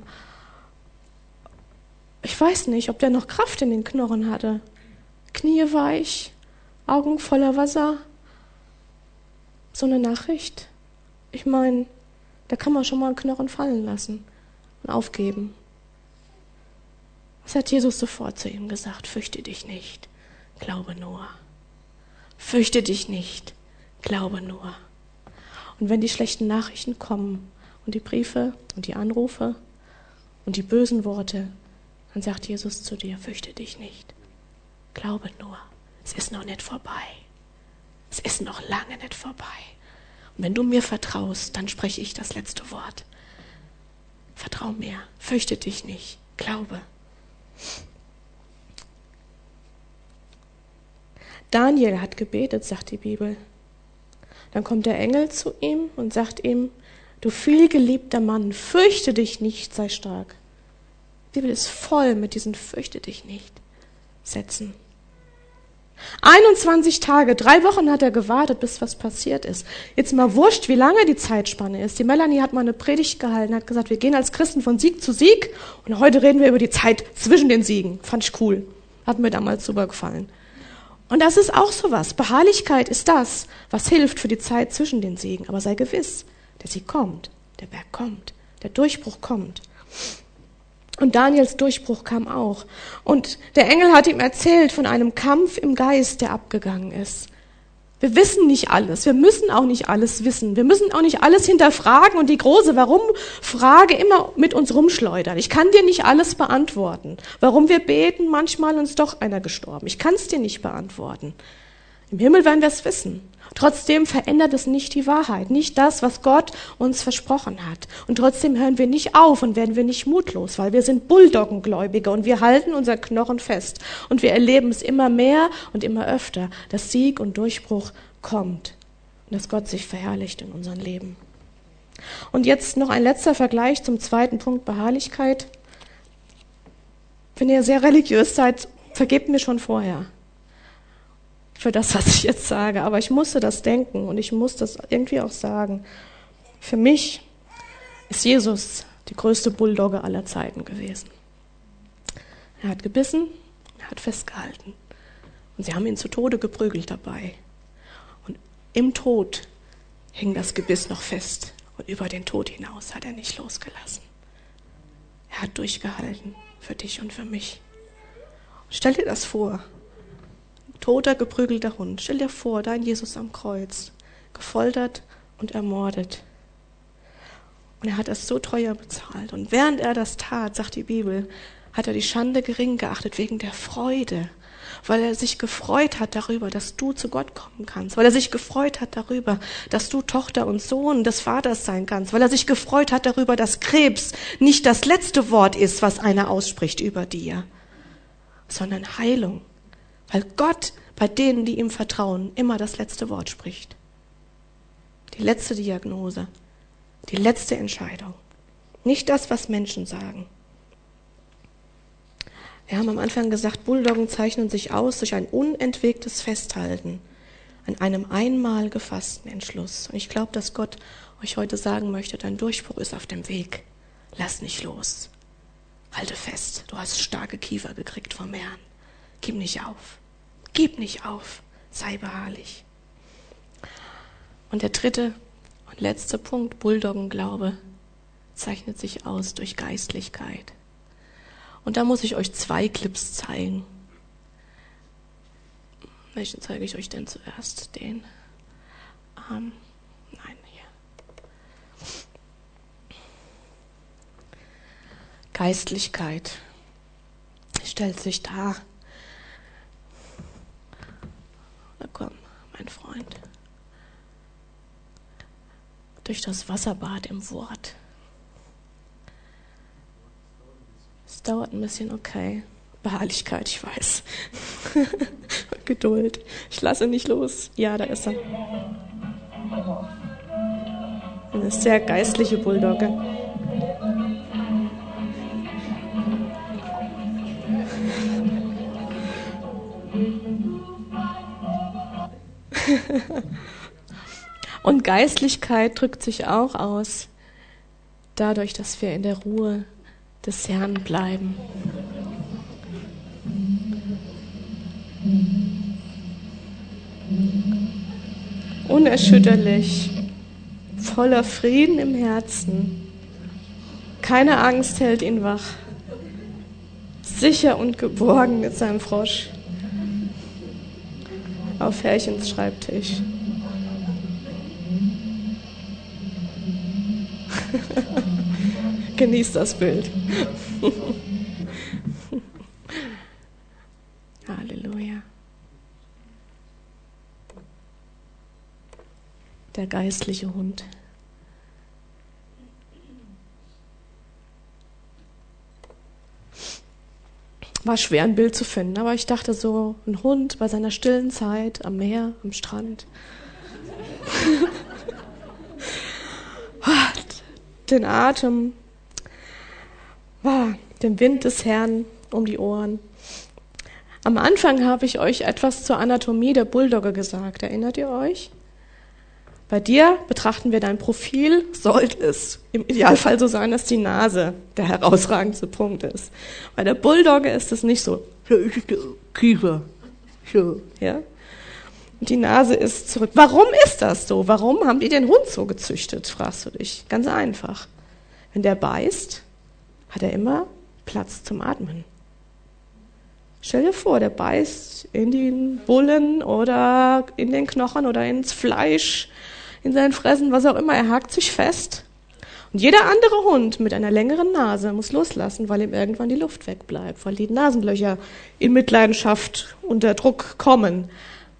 Ich weiß nicht, ob der noch Kraft in den Knochen hatte. Knie weich, Augen voller Wasser. So eine Nachricht. Ich meine, da kann man schon mal einen Knochen fallen lassen und aufgeben. Was hat Jesus sofort zu ihm gesagt? Fürchte dich nicht, glaube nur. Fürchte dich nicht, glaube nur. Und wenn die schlechten Nachrichten kommen und die Briefe und die Anrufe und die bösen Worte, dann sagt Jesus zu dir, fürchte dich nicht, glaube nur. Es ist noch nicht vorbei. Es ist noch lange nicht vorbei. Und wenn du mir vertraust, dann spreche ich das letzte Wort. Vertrau mir, fürchte dich nicht, glaube. Daniel hat gebetet, sagt die Bibel. Dann kommt der Engel zu ihm und sagt ihm, du vielgeliebter Mann, fürchte dich nicht, sei stark. Die Bibel ist voll mit diesen fürchte dich nicht Sätzen. 21 Tage, 3 Wochen hat er gewartet, bis was passiert ist. Jetzt mal wurscht, wie lange die Zeitspanne ist. Die Melanie hat mal eine Predigt gehalten, hat gesagt, wir gehen als Christen von Sieg zu Sieg und heute reden wir über die Zeit zwischen den Siegen. Fand ich cool. Hat mir damals super gefallen. Und das ist auch sowas. Beharrlichkeit ist das, was hilft für die Zeit zwischen den Siegen. Aber sei gewiss, der Sieg kommt, der Berg kommt, der Durchbruch kommt. Und Daniels Durchbruch kam auch. Und der Engel hat ihm erzählt von einem Kampf im Geist, der abgegangen ist. Wir wissen nicht alles. Wir müssen auch nicht alles wissen. Wir müssen auch nicht alles hinterfragen und die große Warum-Frage immer mit uns rumschleudern. Ich kann dir nicht alles beantworten. Warum wir beten, manchmal uns doch einer gestorben. Ich kann es dir nicht beantworten. Im Himmel werden wir es wissen. Trotzdem verändert es nicht die Wahrheit, nicht das, was Gott uns versprochen hat. Und trotzdem hören wir nicht auf und werden wir nicht mutlos, weil wir sind Bulldoggengläubige und wir halten unser Knochen fest. Und wir erleben es immer mehr und immer öfter, dass Sieg und Durchbruch kommt und dass Gott sich verherrlicht in unserem Leben. Und jetzt noch ein letzter Vergleich zum zweiten Punkt, Beharrlichkeit. Wenn ihr sehr religiös seid, vergebt mir schon vorher für das, was ich jetzt sage. Aber ich musste das denken und ich muss das irgendwie auch sagen. Für mich ist Jesus die größte Bulldogge aller Zeiten gewesen. Er hat gebissen, er hat festgehalten. Und sie haben ihn zu Tode geprügelt dabei. Und im Tod hing das Gebiss noch fest. Und über den Tod hinaus hat er nicht losgelassen. Er hat durchgehalten für dich und für mich. Stell dir das vor. Toter, geprügelter Hund. Stell dir vor, dein Jesus am Kreuz, gefoltert und ermordet. Und er hat das so teuer bezahlt. Und während er das tat, sagt die Bibel, hat er die Schande gering geachtet wegen der Freude. Weil er sich gefreut hat darüber, dass du zu Gott kommen kannst. Weil er sich gefreut hat darüber, dass du Tochter und Sohn des Vaters sein kannst. Weil er sich gefreut hat darüber, dass Krebs nicht das letzte Wort ist, was einer ausspricht über dir, sondern Heilung. Weil Gott bei denen, die ihm vertrauen, immer das letzte Wort spricht. Die letzte Diagnose, die letzte Entscheidung. Nicht das, was Menschen sagen. Wir haben am Anfang gesagt, Bulldoggen zeichnen sich aus durch ein unentwegtes Festhalten an einem einmal gefassten Entschluss. Und ich glaube, dass Gott euch heute sagen möchte, dein Durchbruch ist auf dem Weg. Lass nicht los. Halte fest, du hast starke Kiefer gekriegt vom Herrn. Gib nicht auf. Gib nicht auf. Sei beharrlich. Und der dritte und letzte Punkt, Bulldoggenglaube, zeichnet sich aus durch Geistlichkeit. Und da muss ich euch 2 Clips zeigen. Welchen zeige ich euch denn zuerst? Den? Nein, hier. Geistlichkeit stellt sich dar. Na komm, mein Freund. Durch das Wasserbad im Wort. Es dauert ein bisschen, okay. Beharrlichkeit, ich weiß. Geduld. Ich lasse nicht los. Ja, da ist er. Eine sehr geistliche Bulldogge. Und Geistlichkeit drückt sich auch aus, dadurch, dass wir in der Ruhe des Herrn bleiben. Unerschütterlich, voller Frieden im Herzen. Keine Angst hält ihn wach. Sicher und geborgen mit seinem Frosch auf Herrchens Schreibtisch. Genießt das Bild. Halleluja. Der geistliche Hund. War schwer, ein Bild zu finden, aber ich dachte so, ein Hund bei seiner stillen Zeit am Meer, am Strand. Den Atem, den Wind des Herrn um die Ohren. Am Anfang habe ich euch etwas zur Anatomie der Bulldogge gesagt. Erinnert ihr euch? Bei dir betrachten wir dein Profil, sollte es im Idealfall so sein, dass die Nase der herausragendste Punkt ist. Bei der Bulldogge ist es nicht so. Kiefer. Ja? Und die Nase ist zurück. Warum ist das so? Warum haben die den Hund so gezüchtet, fragst du dich. Ganz einfach. Wenn der beißt, hat er immer Platz zum Atmen. Stell dir vor, der beißt in den Bullen oder in den Knochen oder ins Fleisch, in sein Fressen, was auch immer. Er hakt sich fest. Und jeder andere Hund mit einer längeren Nase muss loslassen, weil ihm irgendwann die Luft wegbleibt, weil die Nasenlöcher in Mitleidenschaft unter Druck kommen.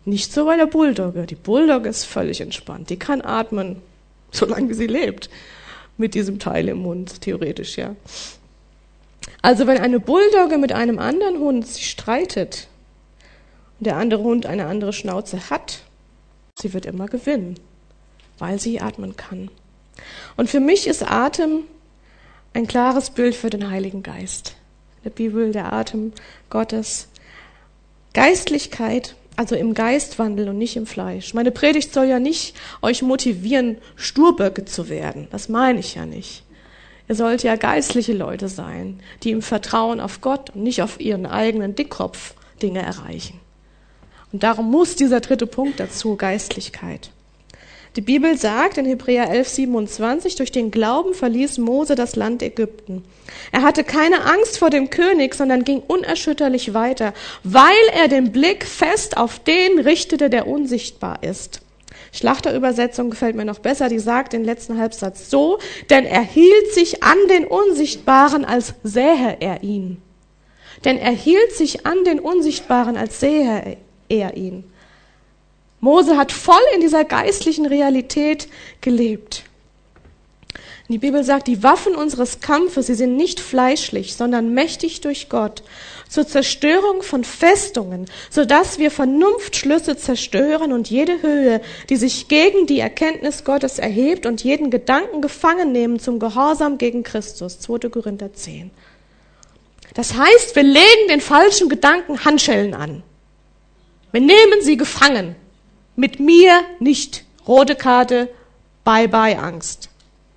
Nicht so bei der Bulldogge. Die Bulldogge ist völlig entspannt. Die kann atmen, solange sie lebt, mit diesem Teil im Mund, theoretisch, ja. Also wenn eine Bulldogge mit einem anderen Hund sich streitet und der andere Hund eine andere Schnauze hat, sie wird immer gewinnen, weil sie atmen kann. Und für mich ist Atem ein klares Bild für den Heiligen Geist. In der Bibel der Atem Gottes. Geistlichkeit, also im Geist wandeln und nicht im Fleisch. Meine Predigt soll ja nicht euch motivieren, Sturböcke zu werden. Das meine ich ja nicht. Ihr sollt ja geistliche Leute sein, die im Vertrauen auf Gott und nicht auf ihren eigenen Dickkopf Dinge erreichen. Und darum muss dieser dritte Punkt dazu, Geistlichkeit. Die Bibel sagt in Hebräer 11,27, durch den Glauben verließ Mose das Land Ägypten. Er hatte keine Angst vor dem König, sondern ging unerschütterlich weiter, weil er den Blick fest auf den richtete, der unsichtbar ist. Schlachterübersetzung gefällt mir noch besser, die sagt den letzten Halbsatz so, denn er hielt sich an den Unsichtbaren, als sähe er ihn. Denn er hielt sich an den Unsichtbaren, als sähe er ihn. Mose hat voll in dieser geistlichen Realität gelebt. Die Bibel sagt, die Waffen unseres Kampfes, sie sind nicht fleischlich, sondern mächtig durch Gott, zur Zerstörung von Festungen, sodass wir Vernunftschlüsse zerstören und jede Höhe, die sich gegen die Erkenntnis Gottes erhebt und jeden Gedanken gefangen nehmen zum Gehorsam gegen Christus. 2. Korinther 10. Das heißt, wir legen den falschen Gedanken Handschellen an. Wir nehmen sie gefangen. Mit mir nicht. Rote Karte, bye-bye Angst.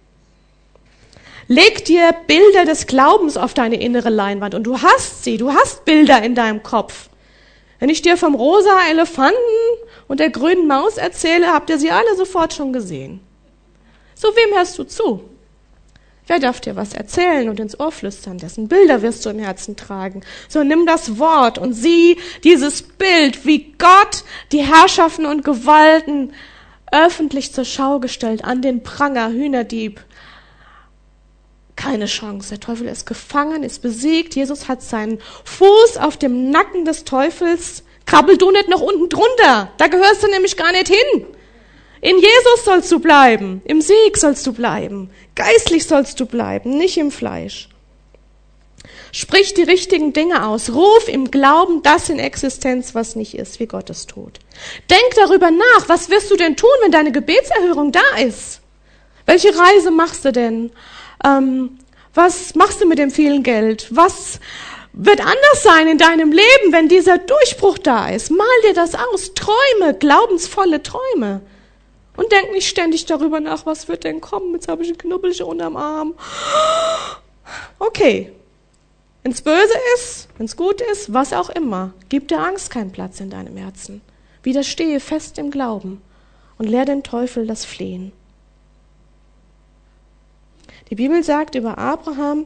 Leg dir Bilder des Glaubens auf deine innere Leinwand und du hast sie, du hast Bilder in deinem Kopf. Wenn ich dir vom rosa Elefanten und der grünen Maus erzähle, habt ihr sie alle sofort schon gesehen. So wem hörst du zu? Wer darf dir was erzählen und ins Ohr flüstern? Dessen Bilder wirst du im Herzen tragen. So nimm das Wort und sieh dieses Bild, wie Gott die Herrschaften und Gewalten öffentlich zur Schau gestellt, an den Pranger, Hühnerdieb. Keine Chance. Der Teufel ist gefangen, ist besiegt. Jesus hat seinen Fuß auf dem Nacken des Teufels. Krabbel du nicht noch unten drunter. Da gehörst du nämlich gar nicht hin. In Jesus sollst du bleiben, im Sieg sollst du bleiben, geistlich sollst du bleiben, nicht im Fleisch. Sprich die richtigen Dinge aus, ruf im Glauben das in Existenz, was nicht ist, wie Gott es tut. Denk darüber nach, was wirst du denn tun, wenn deine Gebetserhörung da ist? Welche Reise machst du denn? Was machst du mit dem vielen Geld? Was wird anders sein in deinem Leben, wenn dieser Durchbruch da ist? Mal dir das aus, träume, glaubensvolle Träume. Und denk nicht ständig darüber nach, was wird denn kommen? Jetzt habe ich ein Knubbelchen unterm Arm. Okay, wenn es böse ist, wenn es gut ist, was auch immer, gib der Angst keinen Platz in deinem Herzen. Widerstehe fest im Glauben und lehr den Teufel das Flehen. Die Bibel sagt über Abraham,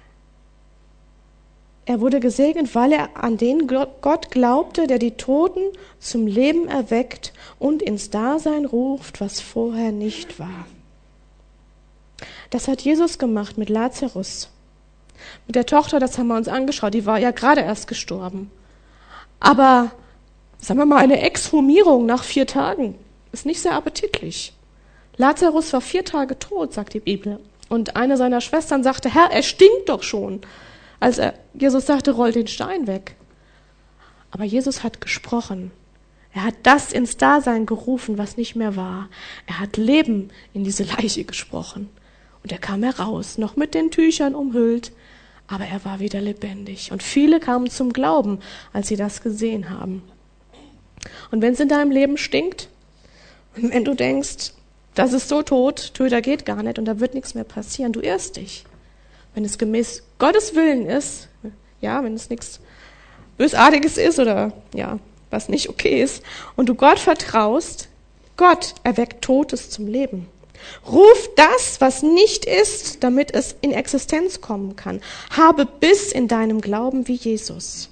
er wurde gesegnet, weil er an den Gott glaubte, der die Toten zum Leben erweckt und ins Dasein ruft, was vorher nicht war. Das hat Jesus gemacht mit Lazarus. Mit der Tochter, das haben wir uns angeschaut, die war ja gerade erst gestorben. Aber, sagen wir mal, eine Exhumierung nach 4 Tagen ist nicht sehr appetitlich. Lazarus war 4 Tage tot, sagt die Bibel. Und eine seiner Schwestern sagte, Herr, er stinkt doch schon. Als Jesus sagte, roll den Stein weg. Aber Jesus hat gesprochen. Er hat das ins Dasein gerufen, was nicht mehr war. Er hat Leben in diese Leiche gesprochen. Und er kam heraus, noch mit den Tüchern umhüllt, aber er war wieder lebendig. Und viele kamen zum Glauben, als sie das gesehen haben. Und wenn es in deinem Leben stinkt, und wenn du denkst, das ist so tot, töter geht gar nicht und da wird nichts mehr passieren, du irrst dich. Wenn es gemäß Gottes Willen ist, ja, wenn es nichts Bösartiges ist oder ja, was nicht okay ist, und du Gott vertraust, Gott erweckt Totes zum Leben. Ruf das, was nicht ist, damit es in Existenz kommen kann. Habe Biss in deinem Glauben wie Jesus.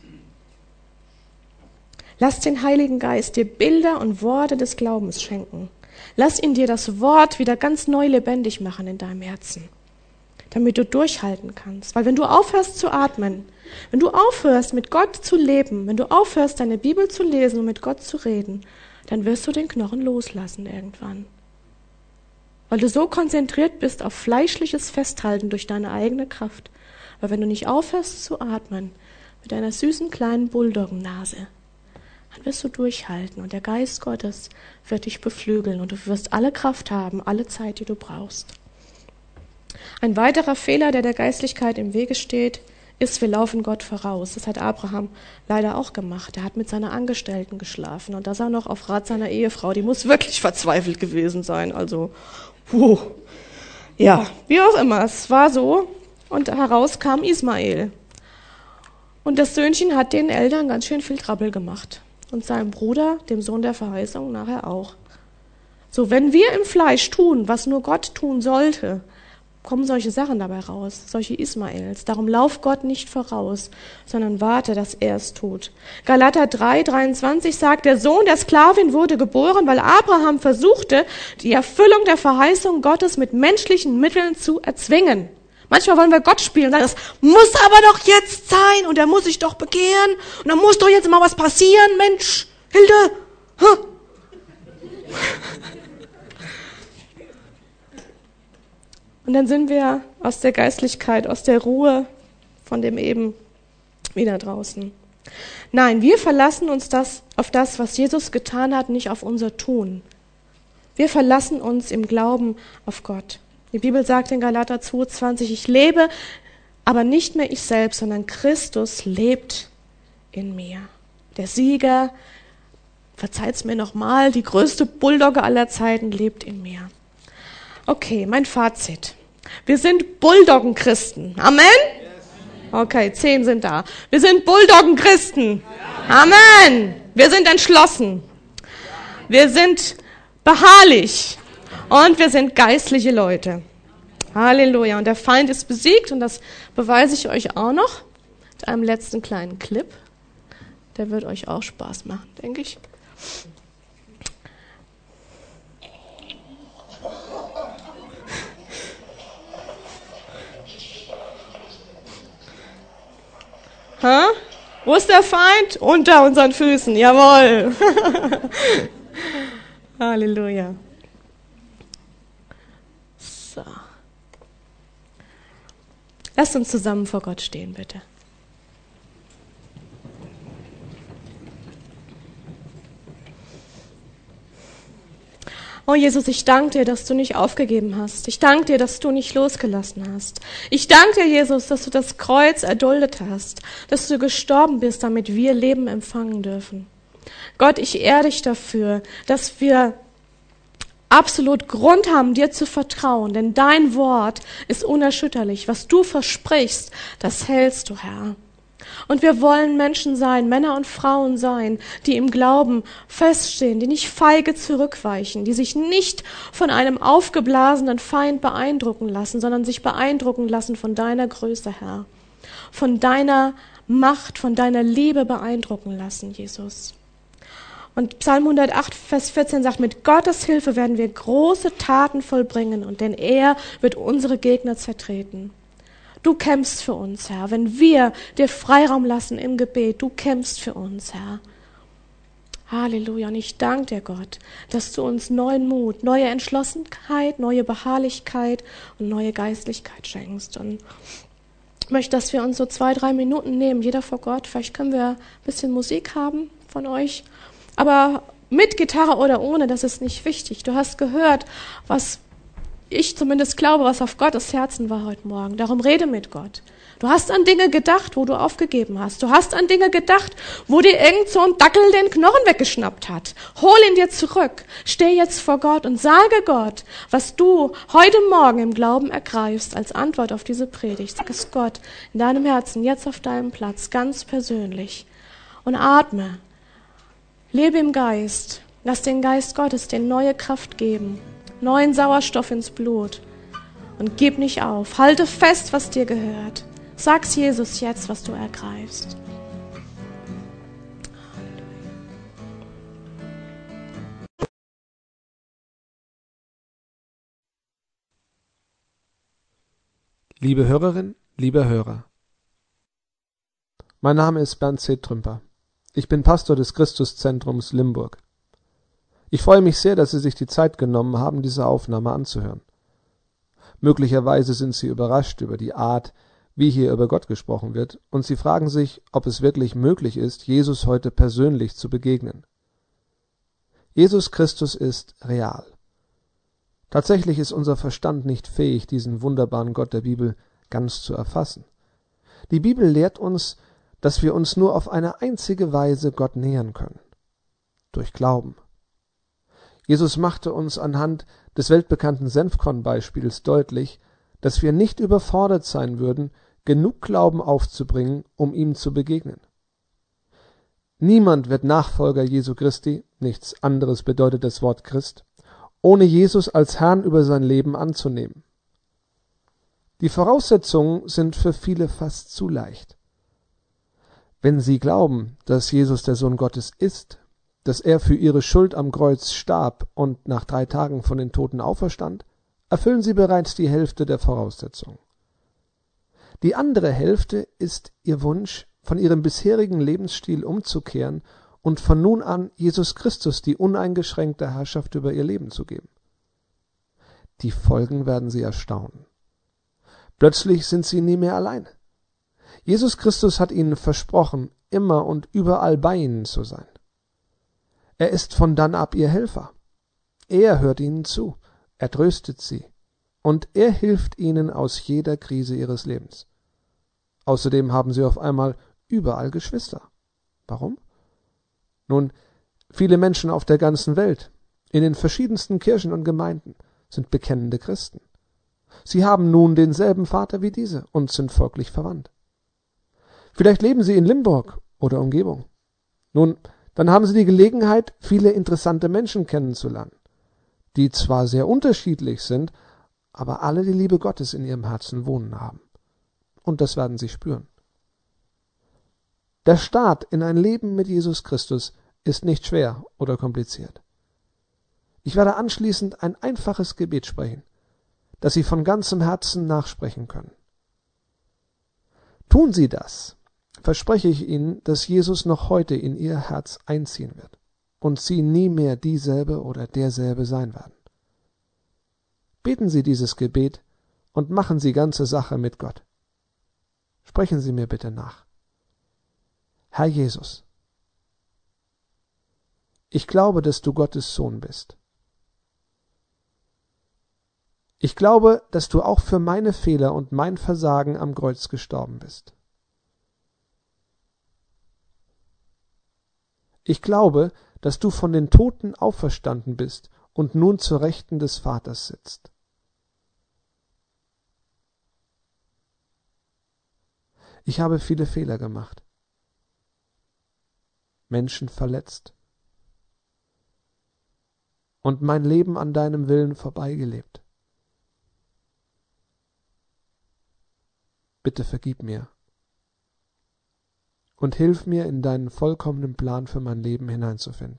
Lass den Heiligen Geist dir Bilder und Worte des Glaubens schenken. Lass ihn dir das Wort wieder ganz neu lebendig machen in deinem Herzen, damit du durchhalten kannst. Weil wenn du aufhörst zu atmen, Wenn du aufhörst, mit Gott zu leben, wenn du aufhörst, deine Bibel zu lesen und mit Gott zu reden, dann wirst du den Knochen loslassen irgendwann. Weil du so konzentriert bist auf fleischliches Festhalten durch deine eigene Kraft. Aber wenn du nicht aufhörst zu atmen, mit deiner süßen kleinen Bulldoggennase, dann wirst du durchhalten und der Geist Gottes wird dich beflügeln und du wirst alle Kraft haben, alle Zeit, die du brauchst. Ein weiterer Fehler, der Geistlichkeit im Wege steht, ist, wir laufen Gott voraus. Das hat Abraham leider auch gemacht. Er hat mit seiner Angestellten geschlafen und das auch noch auf Rat seiner Ehefrau. Die muss wirklich verzweifelt gewesen sein. Also, ja, wie auch immer, es war so. Und heraus kam Ismael. Und das Söhnchen hat den Eltern ganz schön viel Trouble gemacht. Und seinem Bruder, dem Sohn der Verheißung, nachher auch. So, wenn wir im Fleisch tun, was nur Gott tun sollte, kommen solche Sachen dabei raus, solche Ismaels. Darum lauf Gott nicht voraus, sondern warte, dass er es tut. Galater 3,23 sagt, der Sohn der Sklavin wurde geboren, weil Abraham versuchte, die Erfüllung der Verheißung Gottes mit menschlichen Mitteln zu erzwingen. Manchmal wollen wir Gott spielen und sagen, das muss aber doch jetzt sein und er muss sich doch bekehren und da muss doch jetzt mal was passieren, Mensch, Hilde. Huh. Und dann sind wir aus der Geistlichkeit, aus der Ruhe von dem Eben wieder draußen. Nein, wir verlassen uns auf das, was Jesus getan hat, nicht auf unser Tun. Wir verlassen uns im Glauben auf Gott. Die Bibel sagt in Galater 2,20, ich lebe, aber nicht mehr ich selbst, sondern Christus lebt in mir. Der Sieger, verzeiht's mir nochmal, die größte Bulldogge aller Zeiten lebt in mir. Okay, mein Fazit. Wir sind Bulldoggen-Christen. Amen? Okay, 10 sind da. Wir sind Bulldoggen-Christen. Amen. Wir sind entschlossen. Wir sind beharrlich. Und wir sind geistliche Leute. Halleluja. Und der Feind ist besiegt und das beweise ich euch auch noch mit einem letzten kleinen Clip. Der wird euch auch Spaß machen, denke ich. Ha? Wo ist der Feind? Unter unseren Füßen, jawohl. Halleluja. So. Lasst uns zusammen vor Gott stehen, bitte. Oh Jesus, ich danke dir, dass du nicht aufgegeben hast. Ich danke dir, dass du nicht losgelassen hast. Ich danke dir, Jesus, dass du das Kreuz erduldet hast, dass du gestorben bist, damit wir Leben empfangen dürfen. Gott, ich ehre dich dafür, dass wir absolut Grund haben, dir zu vertrauen, denn dein Wort ist unerschütterlich. Was du versprichst, das hältst du, Herr. Und wir wollen Menschen sein, Männer und Frauen sein, die im Glauben feststehen, die nicht feige zurückweichen, die sich nicht von einem aufgeblasenen Feind beeindrucken lassen, sondern sich beeindrucken lassen von deiner Größe, Herr. Von deiner Macht, von deiner Liebe beeindrucken lassen, Jesus. Und Psalm 108, Vers 14 sagt, mit Gottes Hilfe werden wir große Taten vollbringen, und denn er wird unsere Gegner zertreten. Du kämpfst für uns, Herr, wenn wir dir Freiraum lassen im Gebet. Du kämpfst für uns, Herr. Halleluja. Und ich danke dir, Gott, dass du uns neuen Mut, neue Entschlossenheit, neue Beharrlichkeit und neue Geistlichkeit schenkst. Und ich möchte, dass wir uns so 2-3 Minuten nehmen, jeder vor Gott. Vielleicht können wir ein bisschen Musik haben von euch. Aber mit Gitarre oder ohne, das ist nicht wichtig. Du hast gehört, was ich zumindest glaube, was auf Gottes Herzen war heute Morgen. Darum rede mit Gott. Du hast an Dinge gedacht, wo du aufgegeben hast. Du hast an Dinge gedacht, wo dir irgend so ein Dackel den Knochen weggeschnappt hat. Hol ihn dir zurück. Steh jetzt vor Gott und sage Gott, was du heute Morgen im Glauben ergreifst als Antwort auf diese Predigt. Sag es Gott in deinem Herzen, jetzt auf deinem Platz, ganz persönlich. Und atme. Lebe im Geist. Lass den Geist Gottes dir neue Kraft geben. Neuen Sauerstoff ins Blut. Und gib nicht auf. Halte fest, was dir gehört. Sag's Jesus jetzt, was du ergreifst. Liebe Hörerin, lieber Hörer, Mein Name ist Bernd C. Trümper. Ich bin Pastor des Christuszentrums Limburg. Ich freue mich sehr, dass Sie sich die Zeit genommen haben, diese Aufnahme anzuhören. Möglicherweise sind Sie überrascht über die Art, wie hier über Gott gesprochen wird, und Sie fragen sich, ob es wirklich möglich ist, Jesus heute persönlich zu begegnen. Jesus Christus ist real. Tatsächlich ist unser Verstand nicht fähig, diesen wunderbaren Gott der Bibel ganz zu erfassen. Die Bibel lehrt uns, dass wir uns nur auf eine einzige Weise Gott nähern können: durch Glauben. Jesus machte uns anhand des weltbekannten Senfkornbeispiels deutlich, dass wir nicht überfordert sein würden, genug Glauben aufzubringen, um ihm zu begegnen. Niemand wird Nachfolger Jesu Christi, nichts anderes bedeutet das Wort Christ, ohne Jesus als Herrn über sein Leben anzunehmen. Die Voraussetzungen sind für viele fast zu leicht. Wenn sie glauben, dass Jesus der Sohn Gottes ist, dass er für ihre Schuld am Kreuz starb und nach 3 Tagen von den Toten auferstand, erfüllen sie bereits die Hälfte der Voraussetzungen. Die andere Hälfte ist ihr Wunsch, von ihrem bisherigen Lebensstil umzukehren und von nun an Jesus Christus die uneingeschränkte Herrschaft über ihr Leben zu geben. Die Folgen werden sie erstaunen. Plötzlich sind sie nie mehr allein. Jesus Christus hat ihnen versprochen, immer und überall bei ihnen zu sein. Er ist von dann ab ihr Helfer. Er hört ihnen zu, er tröstet sie und er hilft ihnen aus jeder Krise ihres Lebens. Außerdem haben sie auf einmal überall Geschwister. Warum? Nun, viele Menschen auf der ganzen Welt, in den verschiedensten Kirchen und Gemeinden, sind bekennende Christen. Sie haben nun denselben Vater wie diese und sind folglich verwandt. Vielleicht leben sie in Limburg oder Umgebung. Nun, dann haben sie die Gelegenheit, viele interessante Menschen kennenzulernen, die zwar sehr unterschiedlich sind, aber alle die Liebe Gottes in ihrem Herzen wohnen haben. Und das werden sie spüren. Der Start in ein Leben mit Jesus Christus ist nicht schwer oder kompliziert. Ich werde anschließend ein einfaches Gebet sprechen, das Sie von ganzem Herzen nachsprechen können. Tun Sie das, verspreche ich Ihnen, dass Jesus noch heute in Ihr Herz einziehen wird und Sie nie mehr dieselbe oder derselbe sein werden. Beten Sie dieses Gebet und machen Sie ganze Sache mit Gott. Sprechen Sie mir bitte nach. Herr Jesus, ich glaube, dass du Gottes Sohn bist. Ich glaube, dass du auch für meine Fehler und mein Versagen am Kreuz gestorben bist. Ich glaube, dass du von den Toten auferstanden bist und nun zur Rechten des Vaters sitzt. Ich habe viele Fehler gemacht, Menschen verletzt und mein Leben an deinem Willen vorbeigelebt. Bitte vergib mir und hilf mir, in deinen vollkommenen Plan für mein Leben hineinzufinden.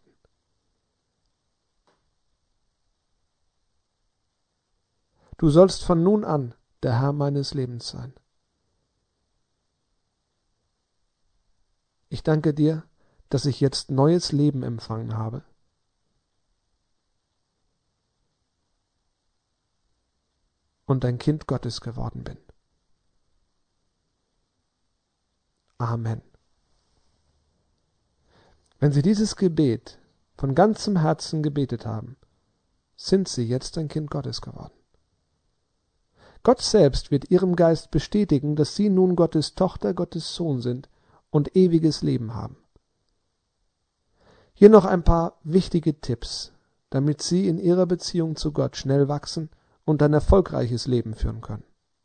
Du sollst von nun an der Herr meines Lebens sein. Ich danke dir, dass ich jetzt neues Leben empfangen habe. Und ein Kind Gottes geworden bin. Amen. Wenn Sie dieses Gebet von ganzem Herzen gebetet haben, sind Sie jetzt ein Kind Gottes geworden. Gott selbst wird Ihrem Geist bestätigen, dass Sie nun Gottes Tochter, Gottes Sohn sind und ewiges Leben haben. Hier noch ein paar wichtige Tipps, damit Sie in Ihrer Beziehung zu Gott schnell wachsen und ein erfolgreiches Leben führen können.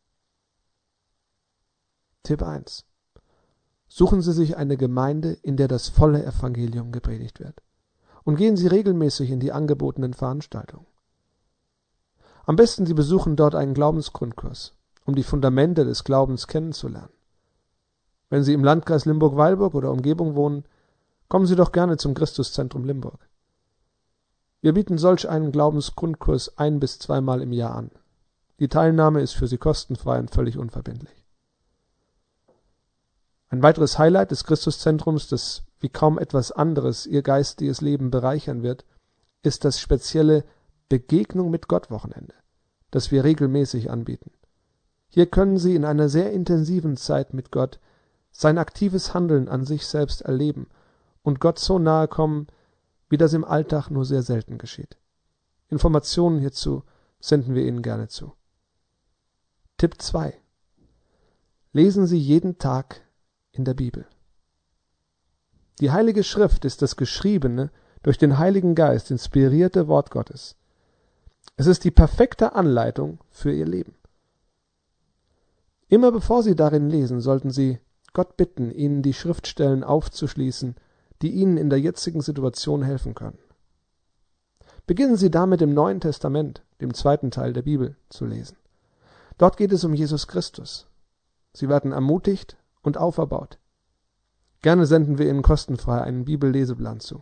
Tipp 1. Suchen Sie sich eine Gemeinde, in der das volle Evangelium gepredigt wird. Und gehen Sie regelmäßig in die angebotenen Veranstaltungen. Am besten Sie besuchen dort einen Glaubensgrundkurs, um die Fundamente des Glaubens kennenzulernen. Wenn Sie im Landkreis Limburg-Weilburg oder Umgebung wohnen, kommen Sie doch gerne zum Christuszentrum Limburg. Wir bieten solch einen Glaubensgrundkurs 1- bis 2-mal im Jahr an. Die Teilnahme ist für Sie kostenfrei und völlig unverbindlich. Ein weiteres Highlight des Christuszentrums, das wie kaum etwas anderes ihr geistiges Leben bereichern wird, ist das spezielle Begegnung mit Gott Wochenende, das wir regelmäßig anbieten. Hier können Sie in einer sehr intensiven Zeit mit Gott sein aktives Handeln an sich selbst erleben und Gott so nahe kommen, wie das im Alltag nur sehr selten geschieht. Informationen hierzu senden wir Ihnen gerne zu. Tipp 2. Lesen Sie jeden Tag in der Bibel. Die Heilige Schrift ist das geschriebene, durch den Heiligen Geist inspirierte Wort Gottes. Es ist die perfekte Anleitung für Ihr Leben. Immer bevor Sie darin lesen, sollten Sie Gott bitten, Ihnen die Schriftstellen aufzuschließen, die Ihnen in der jetzigen Situation helfen können. Beginnen Sie damit im Neuen Testament, dem zweiten Teil der Bibel, zu lesen. Dort geht es um Jesus Christus. Sie werden ermutigt und auferbaut. Gerne senden wir Ihnen kostenfrei einen Bibelleseplan zu.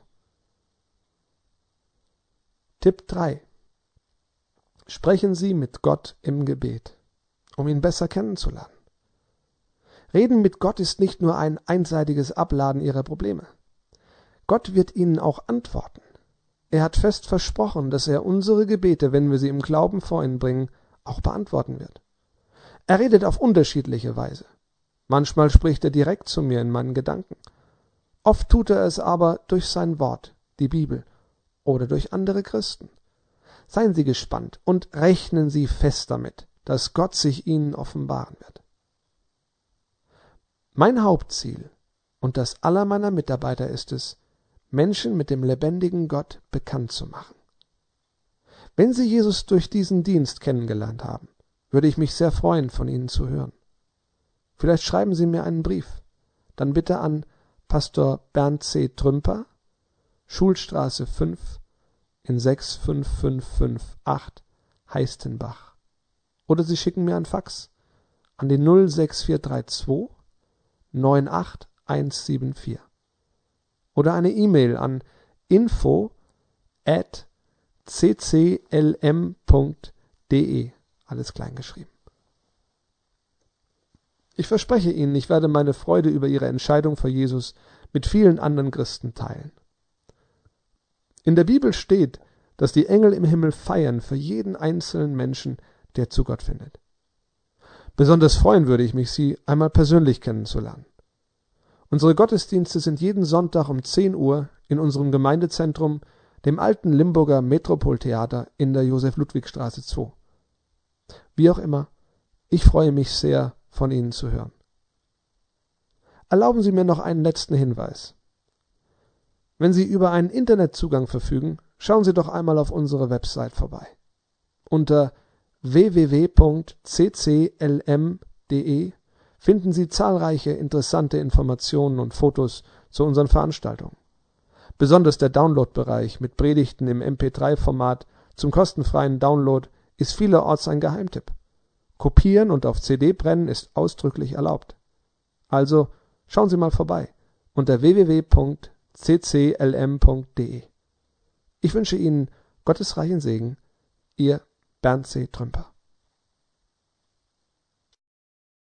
Tipp 3. Sprechen Sie mit Gott im Gebet, um ihn besser kennenzulernen. Reden mit Gott ist nicht nur ein einseitiges Abladen Ihrer Probleme. Gott wird Ihnen auch antworten. Er hat fest versprochen, dass er unsere Gebete, wenn wir sie im Glauben vor ihn bringen, auch beantworten wird. Er redet auf unterschiedliche Weise. Manchmal spricht er direkt zu mir in meinen Gedanken. Oft tut er es aber durch sein Wort, die Bibel, oder durch andere Christen. Seien Sie gespannt und rechnen Sie fest damit, dass Gott sich Ihnen offenbaren wird. Mein Hauptziel und das aller meiner Mitarbeiter ist es, Menschen mit dem lebendigen Gott bekannt zu machen. Wenn Sie Jesus durch diesen Dienst kennengelernt haben, würde ich mich sehr freuen, von Ihnen zu hören. Vielleicht schreiben Sie mir einen Brief, dann bitte an Pastor Bernd C. Trümper, Schulstraße 5 in 65558 Heistenbach. Oder Sie schicken mir ein Fax an die 06432 98174. Oder eine E-Mail an info@cclm.de, alles klein geschrieben. Ich verspreche Ihnen, ich werde meine Freude über Ihre Entscheidung für Jesus mit vielen anderen Christen teilen. In der Bibel steht, dass die Engel im Himmel feiern für jeden einzelnen Menschen, der zu Gott findet. Besonders freuen würde ich mich, Sie einmal persönlich kennenzulernen. Unsere Gottesdienste sind jeden Sonntag um 10 Uhr in unserem Gemeindezentrum, dem alten Limburger Metropoltheater in der Josef-Ludwig-Straße 2. Wie auch immer, ich freue mich sehr, von Ihnen zu hören. Erlauben Sie mir noch einen letzten Hinweis. Wenn Sie über einen Internetzugang verfügen, schauen Sie doch einmal auf unsere Website vorbei. Unter www.cclm.de finden Sie zahlreiche interessante Informationen und Fotos zu unseren Veranstaltungen. Besonders der Download-Bereich mit Predigten im MP3-Format zum kostenfreien Download ist vielerorts ein Geheimtipp. Kopieren und auf CD brennen ist ausdrücklich erlaubt. Also schauen Sie mal vorbei unter www.cclm.de. Ich wünsche Ihnen Gottes reichen Segen, Ihr Bernd C. Trümper.